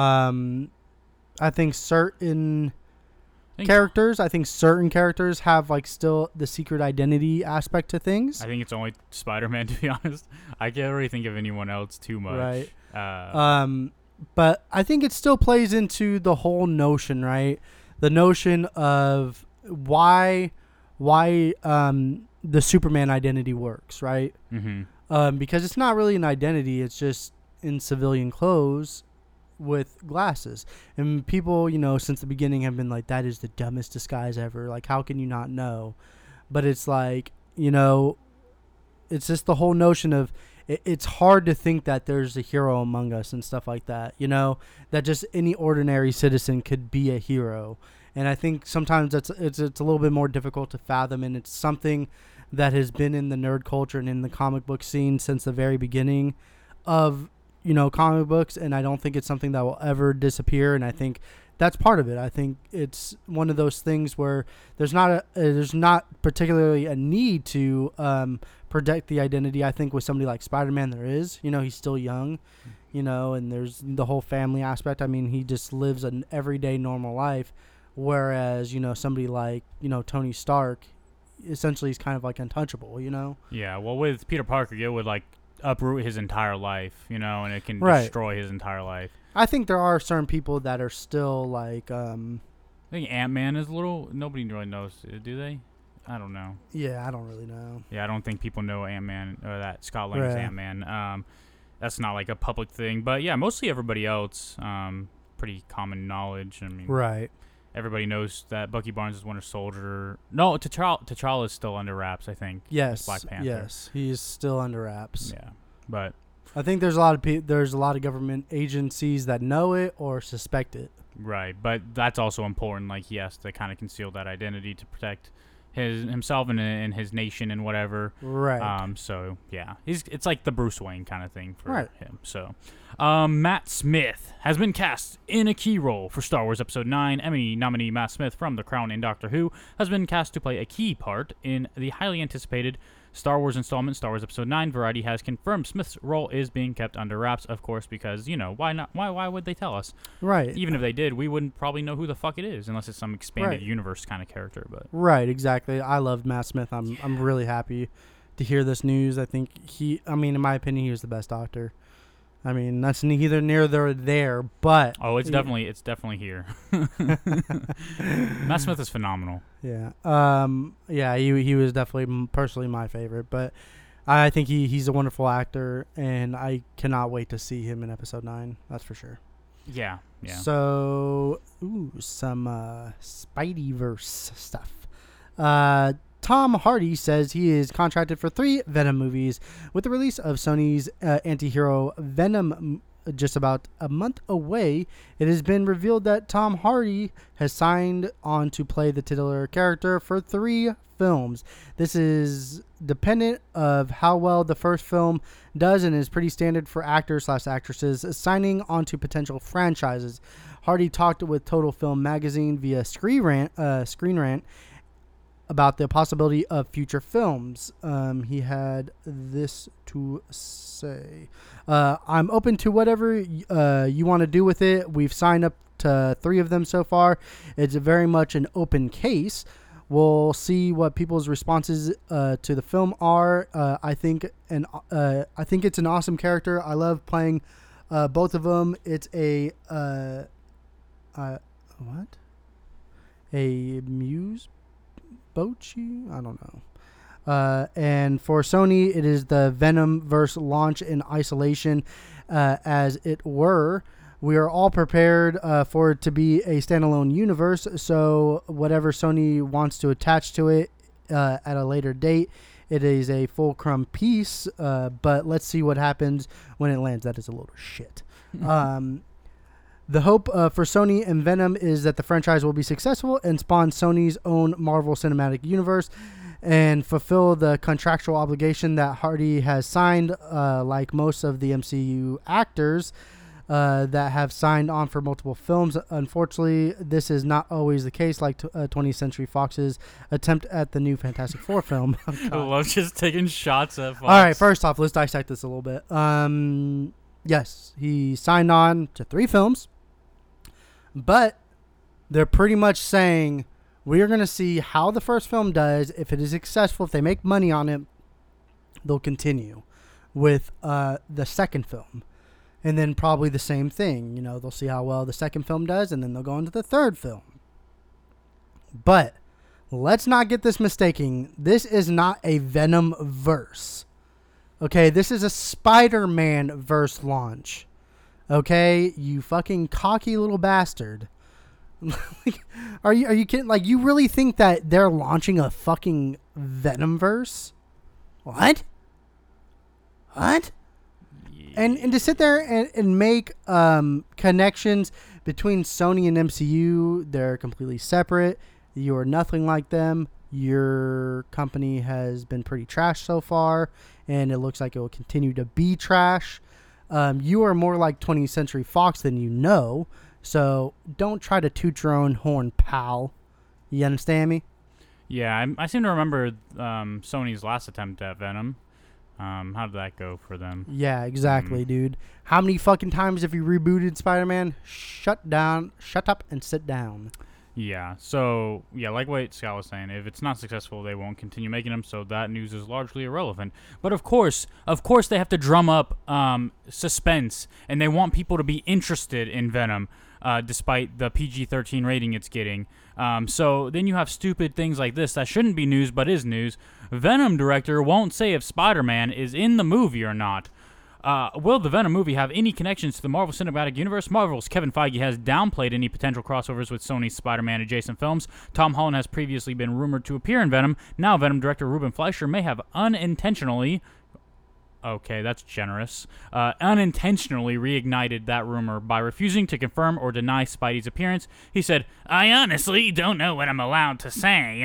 um, I think certain I think, characters, I think certain characters have like still the secret identity aspect to things. I think it's only Spider-Man, to be honest. I can't really think of anyone else too much. Right. Uh, Um, but I think it still plays into the whole notion, right? The notion of why, why um, the Superman identity works, right? mm-hmm. Um, because it's not really an identity; it's just in civilian clothes with glasses. And people, you know, since the beginning have been like, that is the dumbest disguise ever. Like, how can you not know? But it's like, you know, it's just the whole notion of it, it's hard to think that there's a hero among us and stuff like that, you know, that just any ordinary citizen could be a hero. And I think sometimes it's, it's, it's a little bit more difficult to fathom, and it's something that has been in the nerd culture and in the comic book scene since the very beginning of, you know, comic books, and I don't think it's something that will ever disappear. And I think that's part of it. I think it's one of those things where there's not a uh, there's not particularly a need to um, protect the identity. I think with somebody like Spider-Man, there is. You know, he's still young, you know, and there's the whole family aspect. I mean, he just lives an everyday normal life, whereas, you know, somebody like, you know, Tony Stark, essentially is kind of like untouchable. You know. Yeah. Well, with Peter Parker, it would like uproot his entire life, you know, and it can Right. destroy his entire life. I think there are certain people that are still like, um, I think Ant-Man is a little. Nobody really knows, uh, do they? I don't know. yeah, I don't really know. Yeah, I don't think people know Ant-Man or that Scott Lang is Right. Ant-Man. Um, that's not like a public thing, but yeah, mostly everybody else, um, pretty common knowledge. I mean, Right. everybody knows that Bucky Barnes is Winter Soldier. No, T'Challa, T'Challa is still under wraps, I think. Yes. Black Panther. Yes, he's still under wraps. Yeah, but I think there's a lot of pe- there's a lot of government agencies that know it or suspect it. right, but that's also important. Like he has to kind of conceal that identity to protect his himself and, and his nation and whatever. Right. Um. So yeah, he's it's like the Bruce Wayne kind of thing for Right. him. So, um, Matt Smith has been cast in a key role for Star Wars Episode Nine. Emmy nominee Matt Smith from The Crown and Doctor Who has been cast to play a key part in the highly anticipated Star Wars installment, Star Wars Episode Nine. Variety has confirmed Smith's role is being kept under wraps, of course, because you know why not? Why why would they tell us? right. Even if they did, we wouldn't probably know who the fuck it is unless it's some expanded Right. universe kind of character. But Right. Exactly. I love Matt Smith. I'm I'm really happy to hear this news. I think he. I mean, in my opinion, he was the best Doctor. I mean, that's neither near nor there, but oh, it's Yeah. definitely it's definitely here. Matt Smith is phenomenal. yeah. Um. Yeah. He he was definitely m- personally my favorite, but I think he he's a wonderful actor, and I cannot wait to see him in Episode Nine. That's for sure. Yeah, yeah. So, ooh, some uh, Spideyverse stuff. Uh, Tom Hardy says he is contracted for three Venom movies. With the release of Sony's uh, anti-hero Venom m- just about a month away, it has been revealed that Tom Hardy has signed on to play the titular character for three films. This is dependent of how well the first film does and is pretty standard for actors slash actresses signing onto potential franchises. Hardy talked with Total Film Magazine via Screen Rant, uh, Screen Rant about the possibility of future films. Um, he had this to say. Uh, I'm open to whatever uh, you want to do with it. We've signed up to three of them so far. It's very much an open case. We'll see what people's responses uh, to the film are. Uh, I think and uh, I think it's an awesome character. I love playing uh, both of them. It's a uh, uh, what? A muse Bochi? I don't know. Uh, and for Sony, it is the Venomverse launch in isolation, uh, as it were. We are all prepared uh, for it to be a standalone universe, so whatever Sony wants to attach to it uh, at a later date it is a fulcrum piece, uh, but let's see what happens when it lands. That is a load of shit. um, the hope uh, for Sony and Venom is that the franchise will be successful and spawn Sony's own Marvel Cinematic Universe and fulfill the contractual obligation that Hardy has signed, uh, like most of the M C U actors uh, that have signed on for multiple films. Unfortunately, this is not always the case, like t- uh, twentieth Century Fox's attempt at the new Fantastic Four film. I love just taking shots at Fox. All right, first off, let's dissect this a little bit. Um, yes, he signed on to three films, but they're pretty much saying we're going to see how the first film does. If it is successful, if they make money on it, they'll continue with uh, the second film. And then probably the same thing. You know, they'll see how well the second film does, and then they'll go into the third film. But let's not get this mistaken. This is not a Venom verse. Okay, this is a Spider-Man verse launch. Okay, you fucking cocky little bastard. are you are you kidding? Like, you really think that they're launching a fucking Venom verse? What? What? Yeah. And and to sit there and, and make um, connections between Sony and M C U, they're completely separate. You are nothing like them. Your company has been pretty trash so far, and it looks like it will continue to be trash. Um, you are more like twentieth Century Fox than you know, so don't try to toot your own horn, pal. You understand me? Yeah, I, I seem to remember um, Sony's last attempt at Venom. Um, how did that go for them? Yeah, exactly, mm. dude. How many fucking times have you rebooted Spider-Man? Shut down, shut up, and sit down. Yeah, so, yeah, like what Scott was saying, if it's not successful, they won't continue making them, so that news is largely irrelevant. But of course, of course they have to drum up um, suspense, and they want people to be interested in Venom, uh, despite the P G thirteen rating it's getting. Um, so then you have stupid things like this that shouldn't be news, but is news. Venom director won't say if Spider-Man is in the movie or not. Uh, will the Venom movie have any connections to the Marvel Cinematic Universe? Marvel's Kevin Feige has downplayed any potential crossovers with Sony's Spider-Man adjacent films. Tom Holland has previously been rumored to appear in Venom. Now Venom director Ruben Fleischer may have unintentionally... Okay, that's generous. Uh, unintentionally reignited that rumor by refusing to confirm or deny Spidey's appearance. He said, "I honestly don't know what I'm allowed to say.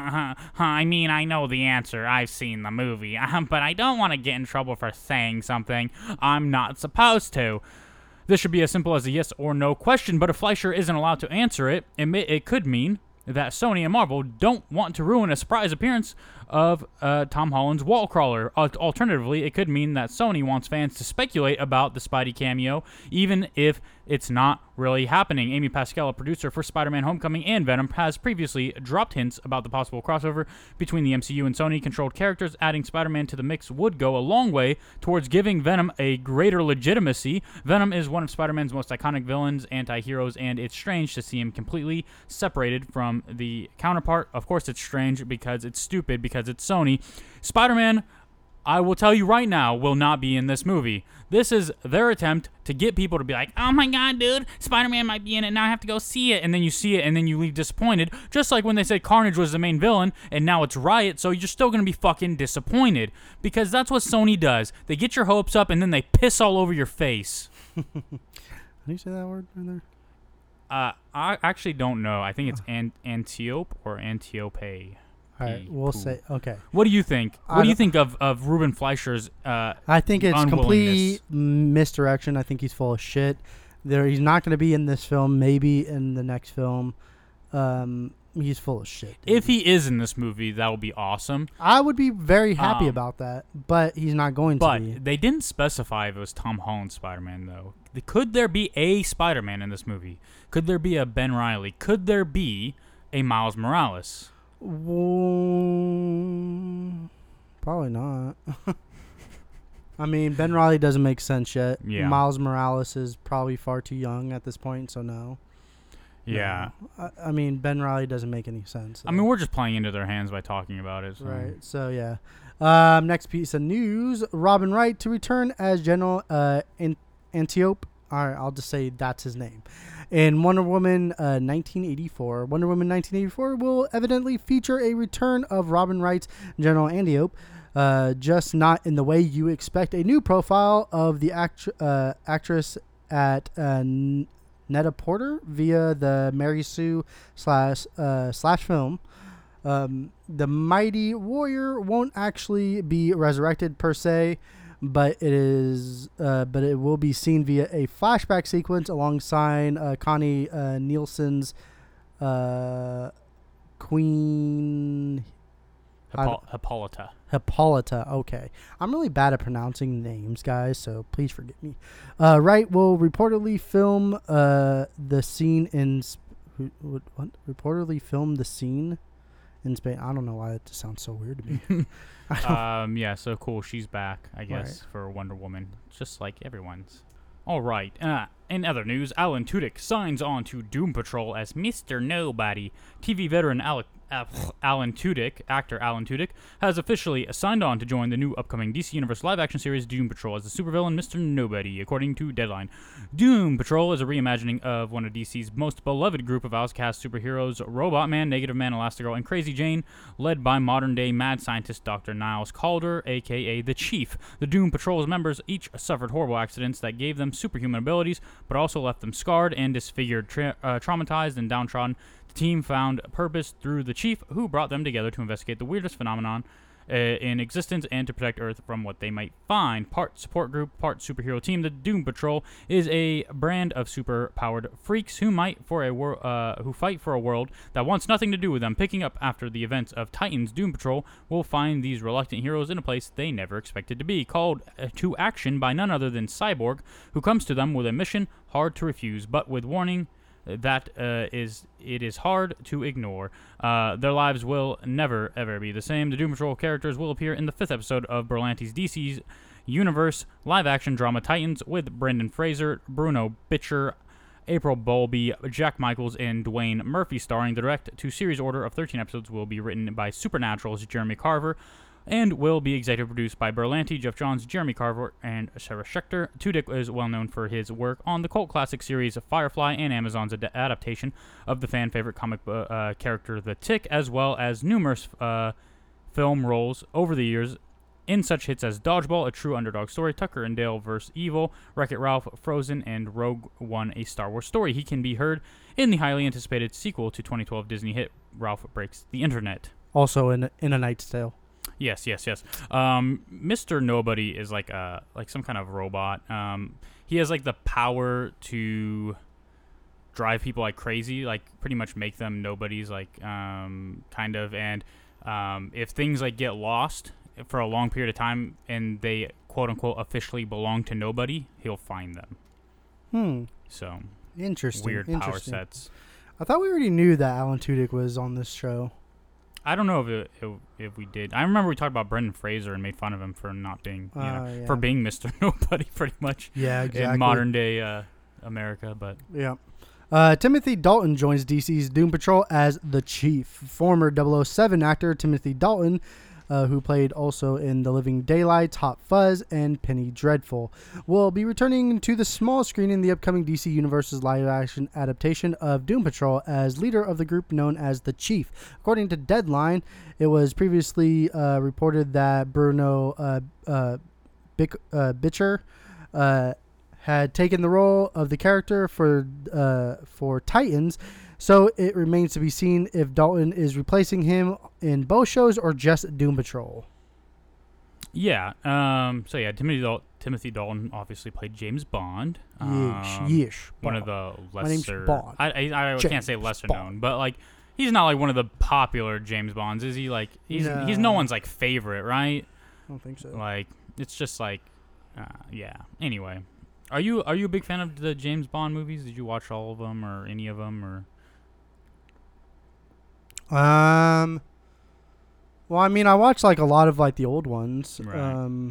I mean, I know the answer. I've seen the movie. But I don't want to get in trouble for saying something I'm not supposed to." This should be as simple as a yes or no question, but if Fleischer isn't allowed to answer it, it, may, it could mean that Sony and Marvel don't want to ruin a surprise appearance of uh, Tom Holland's wall crawler. Uh, alternatively, it could mean that Sony wants fans to speculate about the Spidey cameo, even if it's not really happening. Amy Pascal, a producer for Spider-Man Homecoming and Venom, has previously dropped hints about the possible crossover between the M C U and Sony-controlled characters. Adding Spider-Man to the mix would go a long way towards giving Venom a greater legitimacy. Venom is one of Spider-Man's most iconic villains, anti-heroes, and it's strange to see him completely separated from the counterpart. Of course, it's strange because it's stupid, because it's Sony. Spider-Man, I will tell you right now, will not be in this movie. This is their attempt to get people to be like, "Oh my god, dude, Spider-Man might be in it, now I have to go see it." And then you see it, and then you leave disappointed. Just like when they said Carnage was the main villain, and now it's Riot, so you're still going to be fucking disappointed. Because that's what Sony does. They get your hopes up, and then they piss all over your face. How do you say that word right there? Uh, I actually don't know. I think it's an- Antiope or Antiope. All right, we'll Poo. say, okay. What do you think? What I do you don't- think of, of Ruben Fleischer's uh, I think it's complete unwillingness? misdirection. I think he's full of shit. There, he's not going to be in this film. Maybe in the next film. Um, he's full of shit. Dude. If he is in this movie, that would be awesome. I would be very happy Um, about that, but he's not going But to be. they didn't specify if it was Tom Holland's Spider-Man, though. Could there be a Spider-Man in this movie? Could there be a Ben Reilly? Could there be a Miles Morales? Well, probably not. I mean, Ben Reilly doesn't make sense yet. Yeah. Miles Morales is probably far too young at this point, so no. Yeah. No. I, I mean, Ben Reilly doesn't make any sense. I mean, we're just playing into their hands by talking about it. So. Right. So, yeah. Um, next piece of news. Robin Wright to return as General uh, An- Antiope. All right, I'll just say that's his name. In Wonder Woman uh, nineteen eighty-four, Wonder Woman nineteen eighty-four will evidently feature a return of Robin Wright's General Antiope, uh, just not in the way you expect a new profile of the act- uh, actress at uh, Netta Porter via the Mary Sue slash uh, slash film. Um, the mighty warrior won't actually be resurrected per se, but it is, uh, but it will be seen via a flashback sequence alongside uh, Connie uh, Nielsen's uh, Queen Hippo- Hippolyta. Hippolyta. Okay, I'm really bad at pronouncing names, guys, so please forgive me. Uh, Wright will reportedly film uh, the scene in. Sp- what, what? Reportedly film the scene in Spain. I don't know why that just sounds so weird to me. um, yeah, so cool. She's back, I guess, Right. for Wonder Woman, just like everyone's. All right. Uh, in other news, Alan Tudyk signs on to Doom Patrol as Mister Nobody. T V veteran Alec, uh, Alan Tudyk, actor Alan Tudyk, has officially signed on to join the new upcoming D C Universe live-action series Doom Patrol as the supervillain Mister Nobody, according to Deadline. Doom Patrol is a reimagining of one of D C's most beloved group of outcast superheroes, Robot Man, Negative Man, Elastigirl, and Crazy Jane, led by modern-day mad scientist Doctor Niles Calder, a k a. The Chief. The Doom Patrol's members each suffered horrible accidents that gave them superhuman abilities, but also left them scarred and disfigured, tra- uh, traumatized, and downtrodden. The team found purpose through the Chief, who brought them together to investigate the weirdest phenomenon uh, in existence and to protect Earth from what they might find. Part support group, part superhero team, the Doom Patrol is a brand of super-powered freaks who might for a wor- uh, who fight for a world that wants nothing to do with them. Picking up after the events of Titans, Doom Patrol will find these reluctant heroes in a place they never expected to be, called uh, to action by none other than Cyborg, who comes to them with a mission hard to refuse, but with warning that uh, is it is hard to ignore. Uh, their lives will never, ever be the same. The Doom Patrol characters will appear in the fifth episode of Berlanti's D C's Universe live-action drama Titans with Brendan Fraser, Bruno Bitcher, April Bowlby, Jack Michaels, and Dwayne Murphy starring. The direct-to-series order of thirteen episodes will be written by Supernatural's Jeremy Carver and will be executive produced by Berlanti, Jeff Johns, Jeremy Carver, and Sarah Schechter. Tudyk is well known for his work on the cult classic series Firefly and Amazon's ad- adaptation of the fan-favorite comic uh, uh, character The Tick, as well as numerous uh, film roles over the years in such hits as Dodgeball, A True Underdog Story, Tucker and Dale vs. Evil, Wreck-It Ralph, Frozen, and Rogue One, A Star Wars Story. He can be heard in the highly anticipated sequel to twenty twelve Disney hit Ralph Breaks the Internet. Also in in A Knight's Tale. Yes, yes, yes. Um, Mister Nobody is like a like some kind of robot. Um, he has like the power to drive people like crazy, like pretty much make them nobodies, like um, kind of. And um, if things like get lost for a long period of time and they quote unquote officially belong to nobody, he'll find them. Hmm. So Interesting. weird power Interesting. sets. I thought we already knew that Alan Tudyk was on this show. I don't know if it, if, if we did. I remember we talked about Brendan Fraser and made fun of him for not being, you know, Uh, yeah. for being Mister Nobody, pretty much. Yeah, exactly. In modern day uh, America, but Yeah. Uh, Timothy Dalton joins D C's Doom Patrol as the Chief. Former double oh seven actor Timothy Dalton, uh, who played also in The Living Daylights, Hot Fuzz, and Penny Dreadful, will be returning to the small screen in the upcoming D C Universe's live-action adaptation of Doom Patrol as leader of the group known as the Chief. According to Deadline, it was previously uh, reported that Bruno uh, uh, Bic- uh, Bitcher uh, had taken the role of the character for uh, for Titans, so it remains to be seen if Dalton is replacing him in both shows or just Doom Patrol. yeah. Um. So yeah, Timothy Dal- Timothy Dalton obviously played James Bond. Yeesh, Um, yeesh. One Bond. of the lesser. My name's Bond. I I, I can't say James lesser Bond. known, but like he's not like one of the popular James Bonds, is he? Like he's No. he's no one's like favorite, right? I don't think so. Like it's just like, uh, yeah. Anyway, are you are you a big fan of the James Bond movies? Did you watch all of them or any of them or? Um. Well, I mean, I watched like a lot of like the old ones. Right. Um.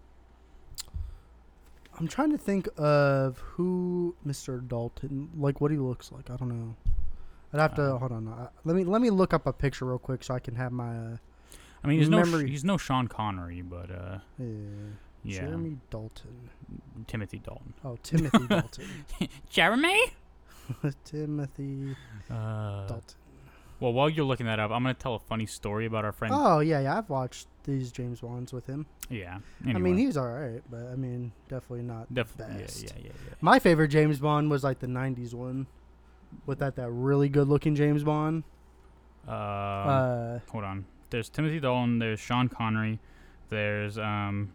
I'm trying to think of who Mister Dalton, like what he looks like. I don't know. I'd have to Uh, hold on. Uh, let me let me look up a picture real quick so I can have my. Uh, I mean, he's no memory. he's no Sean Connery, but uh, uh, yeah, Jeremy Dalton. Timothy Dalton. Oh, Timothy Dalton. Jeremy? Timothy Uh, Dalton. well, while you're looking that up, I'm gonna tell a funny story about our friend. Oh yeah, yeah. I've watched these James Bonds with him. Yeah. I mean, anyway. he's all right, but I mean, definitely not Def- the best. Yeah, yeah, yeah, yeah. My favorite James Bond was like the nineties one, with that that really good looking James Bond. Um, Uh, hold on. There's Timothy Dalton. There's Sean Connery. There's um.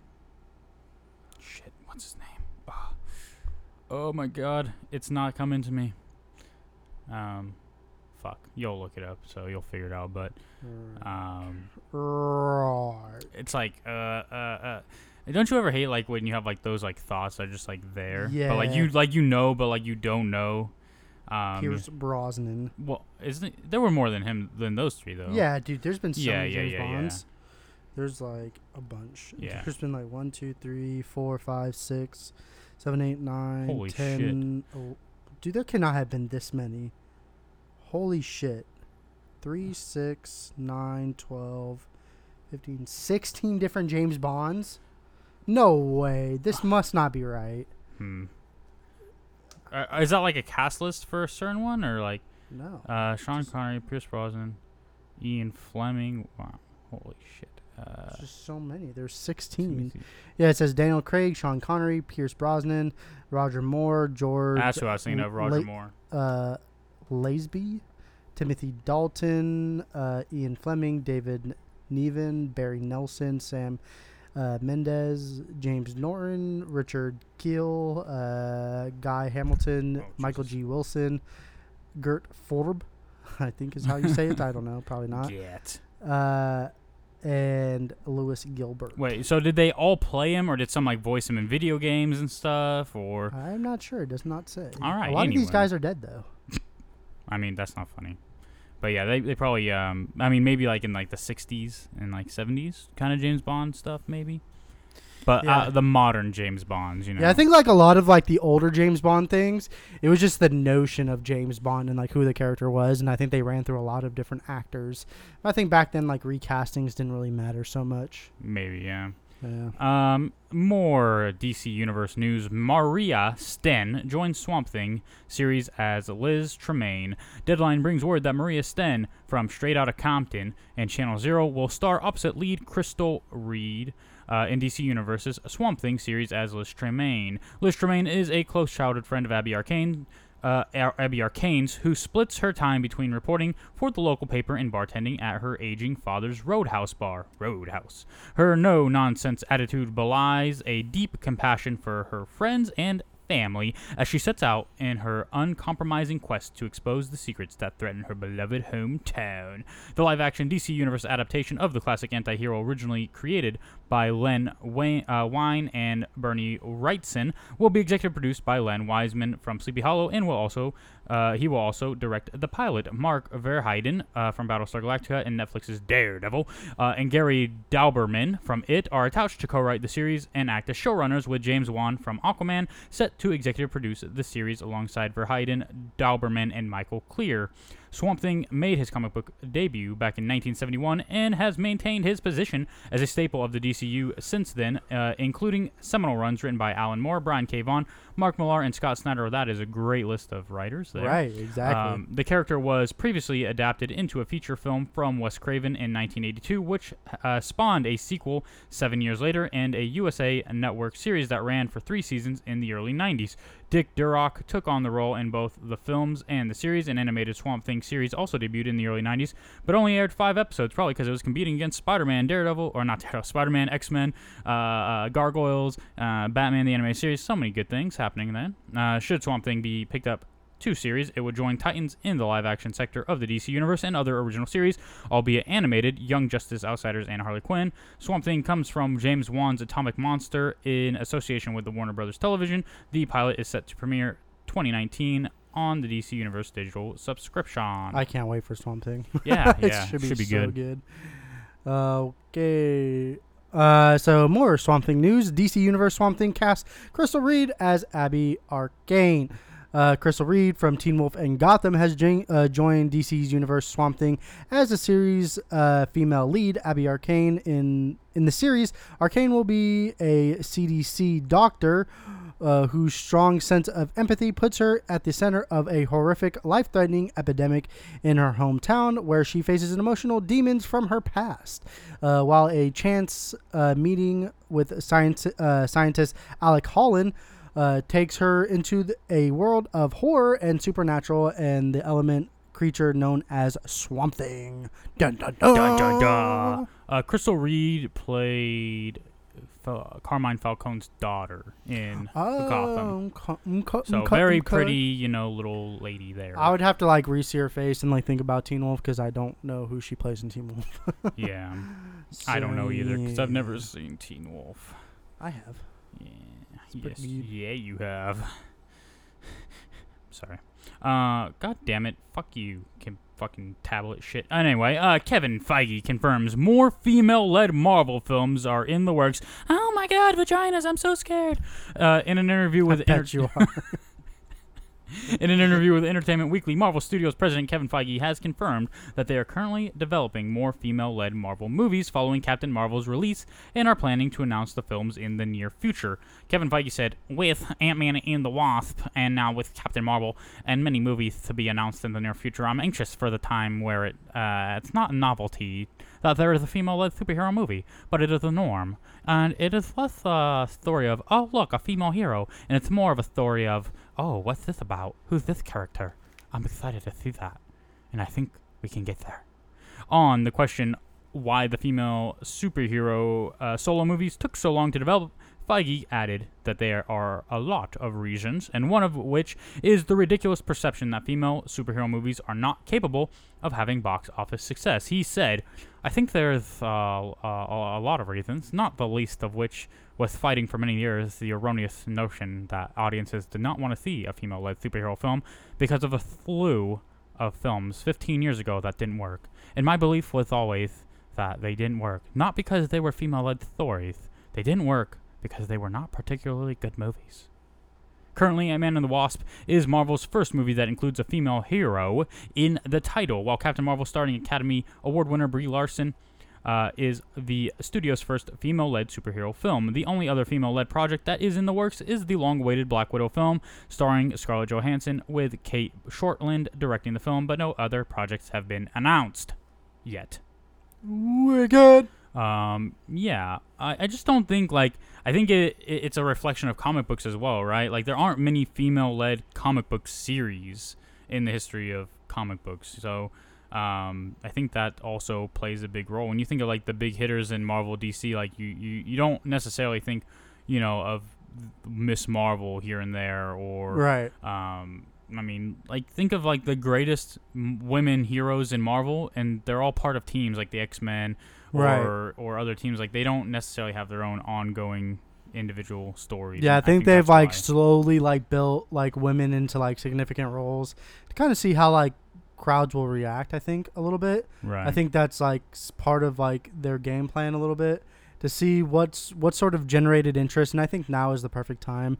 Shit, what's his name? Oh, oh my God, it's not coming to me. Um, fuck. You'll look it up, so you'll figure it out. But um, right. it's like uh uh uh. Don't you ever hate like when you have like those like thoughts that are just like there, but like Yeah. you like you know, but like you don't know. Um, Pierce Brosnan. well, isn't it, there were more than him than those three though? Yeah, dude. There's been so Yeah, many yeah, James yeah, yeah. Bonds. There's like a bunch. Yeah. There's been like one, two, three, four, five, six, seven, eight, nine, Holy ten. Oh, dude, there cannot have been this many. Holy shit. Three, six, nine, twelve, fifteen, sixteen different James Bonds? No way. This must not be right. Hmm. Uh, is that like a cast list for a certain one, or like No. uh, Sean Connery, Pierce Brosnan, Ian Fleming? Wow, holy shit! Uh, There's just so many. There's sixteen. Timothy- Yeah, it says Daniel Craig, Sean Connery, Pierce Brosnan, Roger Moore, George That's who I was thinking of. Roger La- Moore. uh, Lazenby, Timothy Dalton, uh, Ian Fleming, David Niven, Barry Nelson, Sam uh, Mendes, James Norton, Richard Gill, uh, Guy Hamilton, Oh, Michael Jesus. G. Wilson, Gert Forb, I think is how you say it. I don't know, probably not. Get. Uh, and Lewis Gilbert. Wait, so did they all play him, or did some like voice him in video games and stuff? Or I'm not sure. It does not say. All right, A lot of these anyway. guys are dead though. I mean, that's not funny. But yeah, they they probably um I mean maybe like in like the sixties and like seventies kind of James Bond stuff maybe. But Yeah. uh, the modern James Bonds, you know. Yeah, I think like a lot of like the older James Bond things, it was just the notion of James Bond and like who the character was, and I think they ran through a lot of different actors. I think back then like recastings didn't really matter so much. maybe, yeah. Yeah. Um, more D C Universe news. Maria Sten joins Swamp Thing series as Liz Tremaine. Deadline brings word that Maria Sten from Straight Outta Compton and Channel Zero will star opposite lead Crystal Reed uh, in D C Universe's Swamp Thing series as Liz Tremaine. Liz Tremaine is a close childhood friend of Abby Arcane. Uh, Abby Arcane's, who splits her time between reporting for the local paper and bartending at her aging father's Roadhouse bar. Roadhouse. Her no-nonsense attitude belies a deep compassion for her friends and family as she sets out in her uncompromising quest to expose the secrets that threaten her beloved hometown. The live-action D C Universe adaptation of the classic anti-hero originally created by Len Wayne, uh, Wein and Bernie Wrightson will be executive produced by Len Wiseman from Sleepy Hollow and will also uh, he will also direct the pilot. Mark Verheiden uh, from Battlestar Galactica and Netflix's Daredevil uh, and Gary Dauberman from It are attached to co-write the series and act as showrunners, with James Wan from Aquaman set to executive produce the series alongside Verheiden, Dauberman, and Michael Clear. Swamp Thing made his comic book debut back in nineteen seventy-one and has maintained his position as a staple of the D C U since then, uh, including seminal runs written by Alan Moore, Brian K. Vaughan, Mark Millar, and Scott Snyder. That is a great list of writers there. Right, exactly. Um, the character was previously adapted into a feature film from Wes Craven in nineteen eighty-two, which uh, spawned a sequel seven years later and a U S A Network series that ran for three seasons in the early nineties. Dick Durock took on the role in both the films and the series. An animated Swamp Thing series also debuted in the early nineties, but only aired five episodes, probably because it was competing against Spider-Man, Daredevil, or not Daredevil, Spider-Man, X-Men, uh, uh, Gargoyles, uh, Batman the Animated Series. So many good things happening then. Uh, should Swamp Thing be picked up to series, it would join Titans in the live-action sector of the D C Universe and other original series, albeit animated, Young Justice, Outsiders, and Harley Quinn. Swamp Thing comes from James Wan's Atomic Monster in association with the Warner Brothers Television. The pilot is set to premiere twenty nineteen on the D C Universe digital subscription. I can't wait for Swamp Thing. Yeah, it yeah, should be, should be so good. good. Okay. Uh, so more Swamp Thing news. D C Universe Swamp Thing cast Crystal Reed as Abby Arcane. Uh, Crystal Reed from Teen Wolf and Gotham has jo- uh, joined D C's Universe Swamp Thing as the series' uh, female lead, Abby Arcane. In in the series, Arcane will be a C D C doctor uh, whose strong sense of empathy puts her at the center of a horrific, life-threatening epidemic in her hometown, where she faces emotional demons from her past. Uh, while a chance uh, meeting with science, uh, scientist Alec Holland uh, takes her into the, a world of horror and supernatural and the element creature known as Swamp Thing. Dun dun dun. Dun, dun, dun. Uh, Crystal Reed played Fal- Carmine Falcone's daughter in Oh, Gotham. co- mm, co- So mm, co- very mm, co- pretty, you know, little lady there. I would have to like re-see her face and like think about Teen Wolf because I don't know who she plays in Teen Wolf. Yeah. I don't know either because I've never yeah. seen Teen Wolf. I have. Yeah. pretty Yes. good. Yeah, you have. Sorry. Uh, God damn it. Fuck you. Can fucking tablet shit. Anyway, uh, Kevin Feige confirms more female-led Marvel films are in the works. Oh my God, vaginas! I'm so scared. Uh, in an interview with I bet you are. In an interview with Entertainment Weekly, Marvel Studios president Kevin Feige has confirmed that they are currently developing more female-led Marvel movies following Captain Marvel's release and are planning to announce the films in the near future. Kevin Feige said, with Ant-Man and the Wasp, and now with Captain Marvel, and many movies to be announced in the near future, I'm anxious for the time where it uh, it's not a novelty that there is a female-led superhero movie, but it is the norm. And it is less a story of, oh, look, a female hero, and it's more of a story of, oh, what's this about? Who's this character? I'm excited to see that. And I think we can get there. On the question why the female superhero uh, solo movies took so long to develop, Feige added that there are a lot of reasons, and one of which is the ridiculous perception that female superhero movies are not capable of having box office success. He said, I think there's uh, a, a lot of reasons, not the least of which was fighting for many years the erroneous notion that audiences did not want to see a female-led superhero film because of a slew of films fifteen years ago that didn't work. And my belief was always that they didn't work, not because they were female-led stories. They didn't work because they were not particularly good movies. Currently, Ant-Man and the Wasp is Marvel's first movie that includes a female hero in the title, while Captain Marvel starring Academy Award winner Brie Larson uh, is the studio's first female-led superhero film. The only other female-led project that is in the works is the long-awaited Black Widow film, starring Scarlett Johansson, with Kate Shortland directing the film, but no other projects have been announced yet. We're good. Um, yeah, I, I just don't think, like, I think it, it it's a reflection of comic books as well, right? Like, there aren't many female-led comic book series in the history of comic books, so um, I think that also plays a big role. When you think of, like, the big hitters in Marvel, D C, like, you, you, you don't necessarily think, you know, of Miss Marvel here and there, or, Right. um... I mean, like, think of, like, the greatest m- women heroes in Marvel, and they're all part of teams, like the X-Men, or Right. or other teams. Like, they don't necessarily have their own ongoing individual stories. Yeah, I and think, they've that's like why. slowly like built like women into like significant roles to kind of see how like crowds will react. I think a little bit. Right. I think that's like s- part of like their game plan a little bit to see what's what sort of generated interest, and I think now is the perfect time.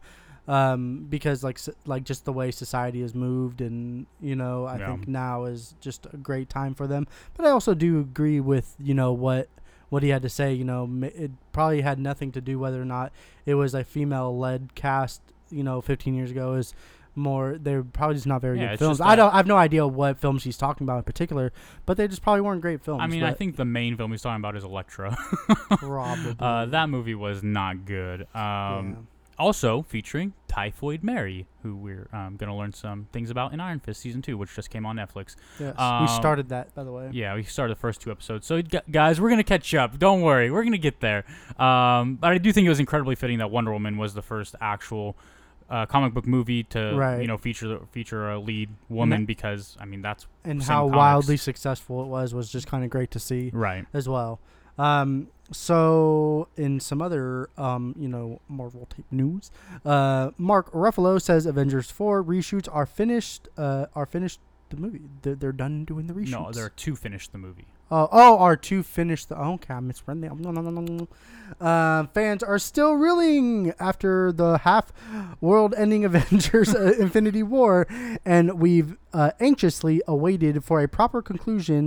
Um, because like s- like just the way society has moved, and you know, I Yeah. think now is just a great time for them. But I also do agree with you know what what he had to say. You know, m- it probably had nothing to do whether or not it was a female-led cast. You know, fifteen years ago is more. They're probably just not very Yeah, good it's films. just I that- don't. I have no idea what films he's talking about in particular, but they just probably weren't great films. I mean, I but think the main film he's talking about is Elektra. probably uh, that movie was not good. Um, yeah. Also featuring Typhoid Mary, who we're um, going to learn some things about in Iron Fist Season two, which just came on Netflix. Yes. um, we started that, by the way. Yeah, we started the first two episodes. So, gu- guys, we're going to catch up. Don't worry. We're going to get there. Um, but I do think it was incredibly fitting that Wonder Woman was the first actual uh, comic book movie to, Right. you know, feature feature a lead woman that- because, I mean, that's... And same how comics. wildly successful it was was just kind of great to see Right. as well. Um, so in some other, um, you know, Marvel type news, uh, Mark Ruffalo says Avengers four reshoots are finished. Uh, are finished the movie. They're, they're done doing the reshoots. No, there are to finish the movie. Oh, oh, are to finish the. Oh, okay, I misread that. Uh, fans are still reeling after the half world-ending Avengers uh, Infinity War, and we've uh, anxiously awaited for a proper conclusion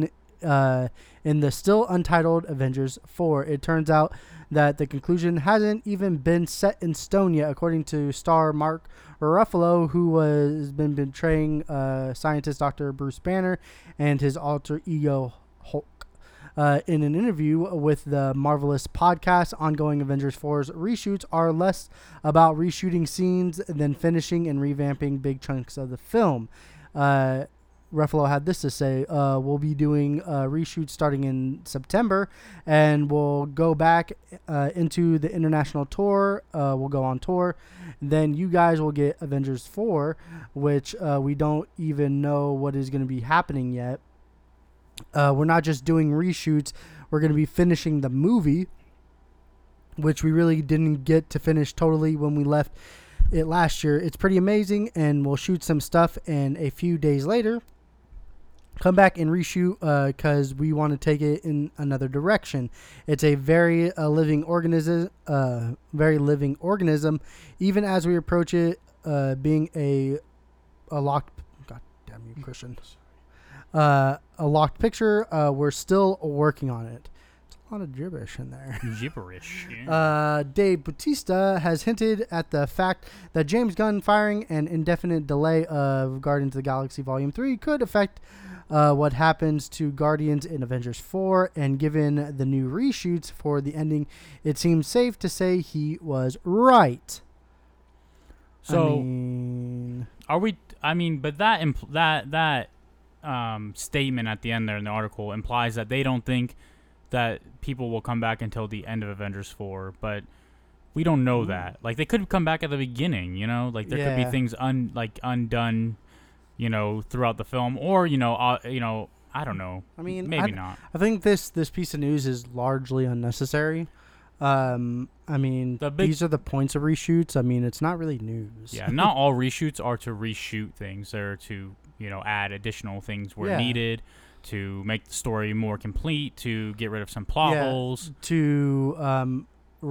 uh, in the still untitled Avengers four. It turns out that the conclusion hasn't even been set in stone yet, according to star Mark Ruffalo, who has been betraying uh, scientist Doctor Bruce Banner and his alter ego Hulk. Uh, in an interview with the Marvelous podcast, ongoing Avengers four's reshoots are less about reshooting scenes than finishing and revamping big chunks of the film. Uh, Ruffalo had this to say: uh, "We'll be doing uh, reshoots starting in September, and we'll go back uh, into the international tour. Uh, we'll go on tour. Then you guys will get Avengers four, which uh, we don't even know what is going to be happening yet. Uh, we're not just doing reshoots. We're going to be finishing the movie, which we really didn't get to finish totally when we left it last year. It's pretty amazing, and we'll shoot some stuff, and a few days later, come back and reshoot because uh, we want to take it in another direction. It's a very uh, living organism, uh, very living organism. Even as we approach it, uh, being a a locked, God damn you, Christian, uh, a locked picture. Uh, we're still working on it. It's a lot of gibberish in there. Gibberish. Yeah. Uh, Dave Bautista has hinted at the fact that James Gunn firing an indefinite delay of Guardians of the Galaxy Volume three could affect uh, what happens to Guardians in Avengers four, and given the new reshoots for the ending, it seems safe to say he was right. So, I mean, are we? I mean, but that impl- that that um, statement at the end there in the article implies that they don't think that people will come back until the end of Avengers four, but we don't know that. Like, they could come back at the beginning, you know? Like, there Yeah. could be things un like undone, you know, throughout the film, or you know, uh, you know, I don't know. I mean, maybe I, not. I think this this piece of news is largely unnecessary. Um, I mean, The big- these are the points of reshoots. I mean, it's not really news. Yeah, not all reshoots are to reshoot things. They're to, you know, add additional things where Yeah. needed, to make the story more complete, to get rid of some plot Yeah. holes. To um,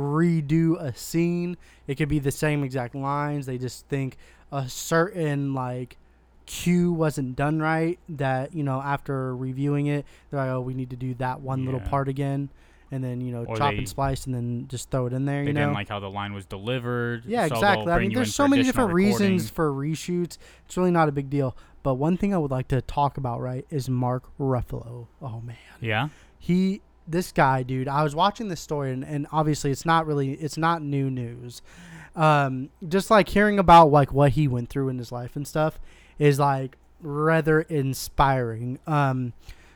redo a scene. It could be the same exact lines. They just think a certain like cue wasn't done right. That, you know, after reviewing it, they're like, oh, we need to do that one little Yeah. part again, and then, you know, Or chop they- and splice, and then just throw it in there. They You know, didn't like how the line was delivered. yeah, so exactly. they'll I bring mean, you there's in so for many additional different reasons recording. for reshoots. It's really not a big deal. But one thing I would like to talk about, right, is Mark Ruffalo. Oh man, Yeah. he, this guy, dude. I was watching this story, and, and obviously, it's not really, it's not new news. Um, just like hearing about like what he went through in his life and stuff is like rather inspiring. Um,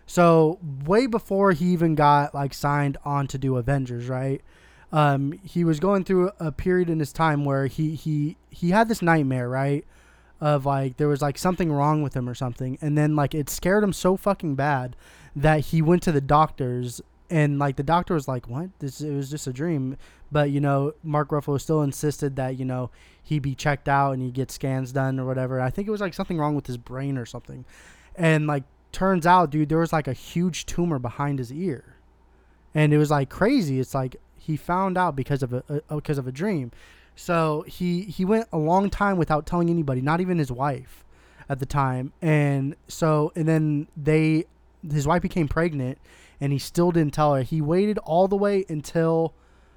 so way before he even got like signed on to do Avengers, right? Um, he was going through a period in his time where he he he had this nightmare, right? Of like there was like something wrong with him or something, and then like it scared him so fucking bad that he went to the doctors, and like the doctor was like, what, this, it was just a dream. But you know, Mark Ruffalo still insisted that, you know, he be checked out and he get scans done or whatever. I think it was like something wrong with his brain or something, and like turns out, dude, there was like a huge tumor behind his ear, and it was like crazy. It's like he found out because of a, a because of a dream. So he, he went a long time without telling anybody, not even his wife at the time. And so, and then they, his wife became pregnant, and he still didn't tell her. He waited all the way until,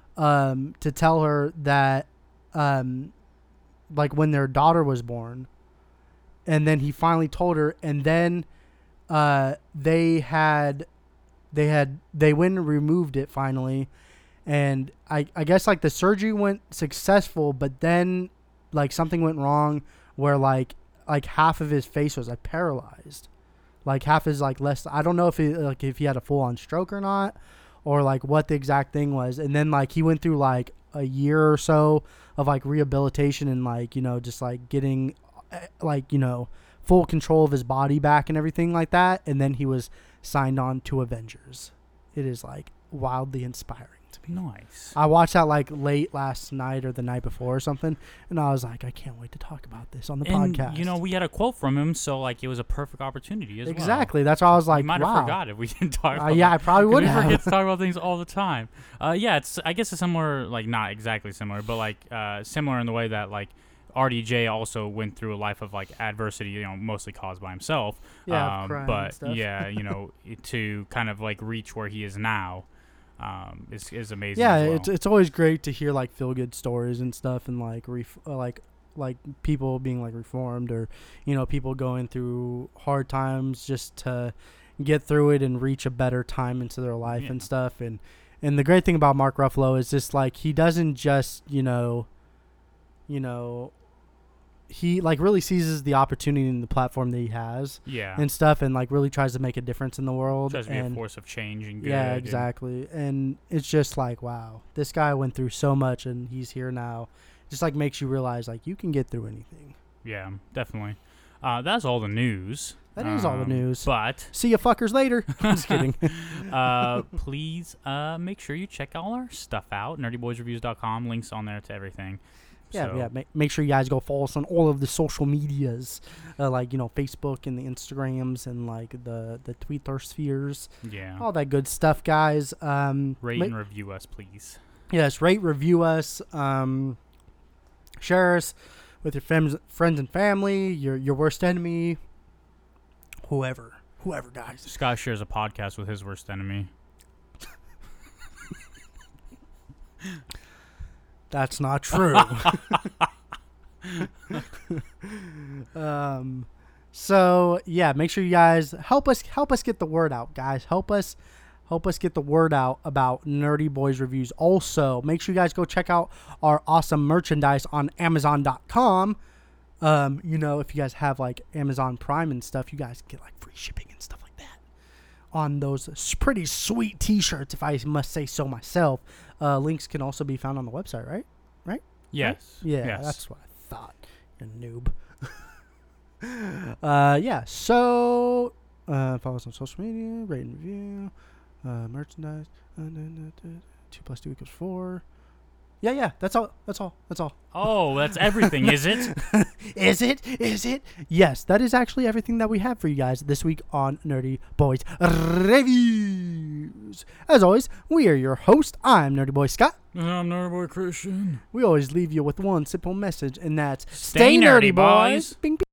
um, to tell her that, um, like when their daughter was born. And then he finally told her, and then, uh, they had, they had, they went and removed it finally. And I, I guess like the surgery went successful, but then like something went wrong where like like half of his face was like paralyzed, like half is like less. I don't know if he like if he had a full on stroke or not, or like what the exact thing was. And then like he went through like a year or so of like rehabilitation and like, you know, just like getting like, you know, full control of his body back and everything like that. And then he was signed on to Avengers. It is like wildly inspiring. Nice. I watched that like late last night or the night before or something, and I was like, I can't wait to talk about this on the And, podcast. you know, we had a quote from him, so like it was a perfect opportunity as well. exactly. That's why I was like, we might wow. have forgot if we didn't talk Uh, about yeah, I that. probably 'Cause would we have. forget to talk about things all the time. Uh, yeah, it's I guess it's similar, like not exactly similar, but like uh, similar in the way that like R D J also went through a life of like adversity, you know, mostly caused by himself. Yeah, um, crime and but stuff. yeah, you know, to kind of like reach where he is now, um, is is amazing. Yeah, as well. it's it's always great to hear like feel good stories and stuff, and like ref- uh, like like people being like reformed, or you know, people going through hard times just to get through it and reach a better time into their life Yeah. and stuff. And and the great thing about Mark Ruffalo is just like he doesn't just you know, you know, he like really seizes the opportunity and the platform that he has yeah, and stuff, and like really tries to make a difference in the world. tries to be and a force of change and good. yeah, and- exactly. And it's just like, wow, this guy went through so much and he's here now. Just like makes you realize like you can get through anything. yeah, definitely. Uh, that's all the news. That is all the Um, news. But See you fuckers later. I'm just kidding. uh, please uh, make sure you check all our stuff out. nerdy boys reviews dot com. Links on there to everything. Yeah, So, yeah. Make, make sure you guys go follow us on all of the social medias, uh, like you know Facebook and the Instagrams and like the the Twitter spheres, Yeah. all that good stuff, guys. Um, Rate ma- and review us, please. yes, rate, review us, um, share us with your friends, friends and family, your your worst enemy, whoever, whoever, guys. Scott shares a podcast with his worst enemy. That's not true. um, so yeah, make sure you guys help us help us get the word out, guys. Help us help us get the word out about Nerdy Boys Reviews. Also, make sure you guys go check out our awesome merchandise on Amazon dot com. Um, you know, if you guys have like Amazon Prime and stuff, you guys get like free shipping and stuff like that on those s- pretty sweet T-shirts, if I must say so myself. Uh, links can also be found on the website, right? Yes. Yeah, Yes. that's what I thought. You noob. uh, yeah. So uh, follow us on social media, rate and review, uh, merchandise. Uh, da, da, da, two plus two equals four. Yeah, yeah. That's all. That's all. That's all. Oh, that's everything, is it? Is it? Is it? Yes, that is actually everything that we have for you guys this week on Nerdy Boys Reviews. As always, we are your host. I'm Nerdy Boy Scott. I'm Nerdy Boy Christian. We always leave you with one simple message, and that's Stay nerdy, boys. Bing, bing.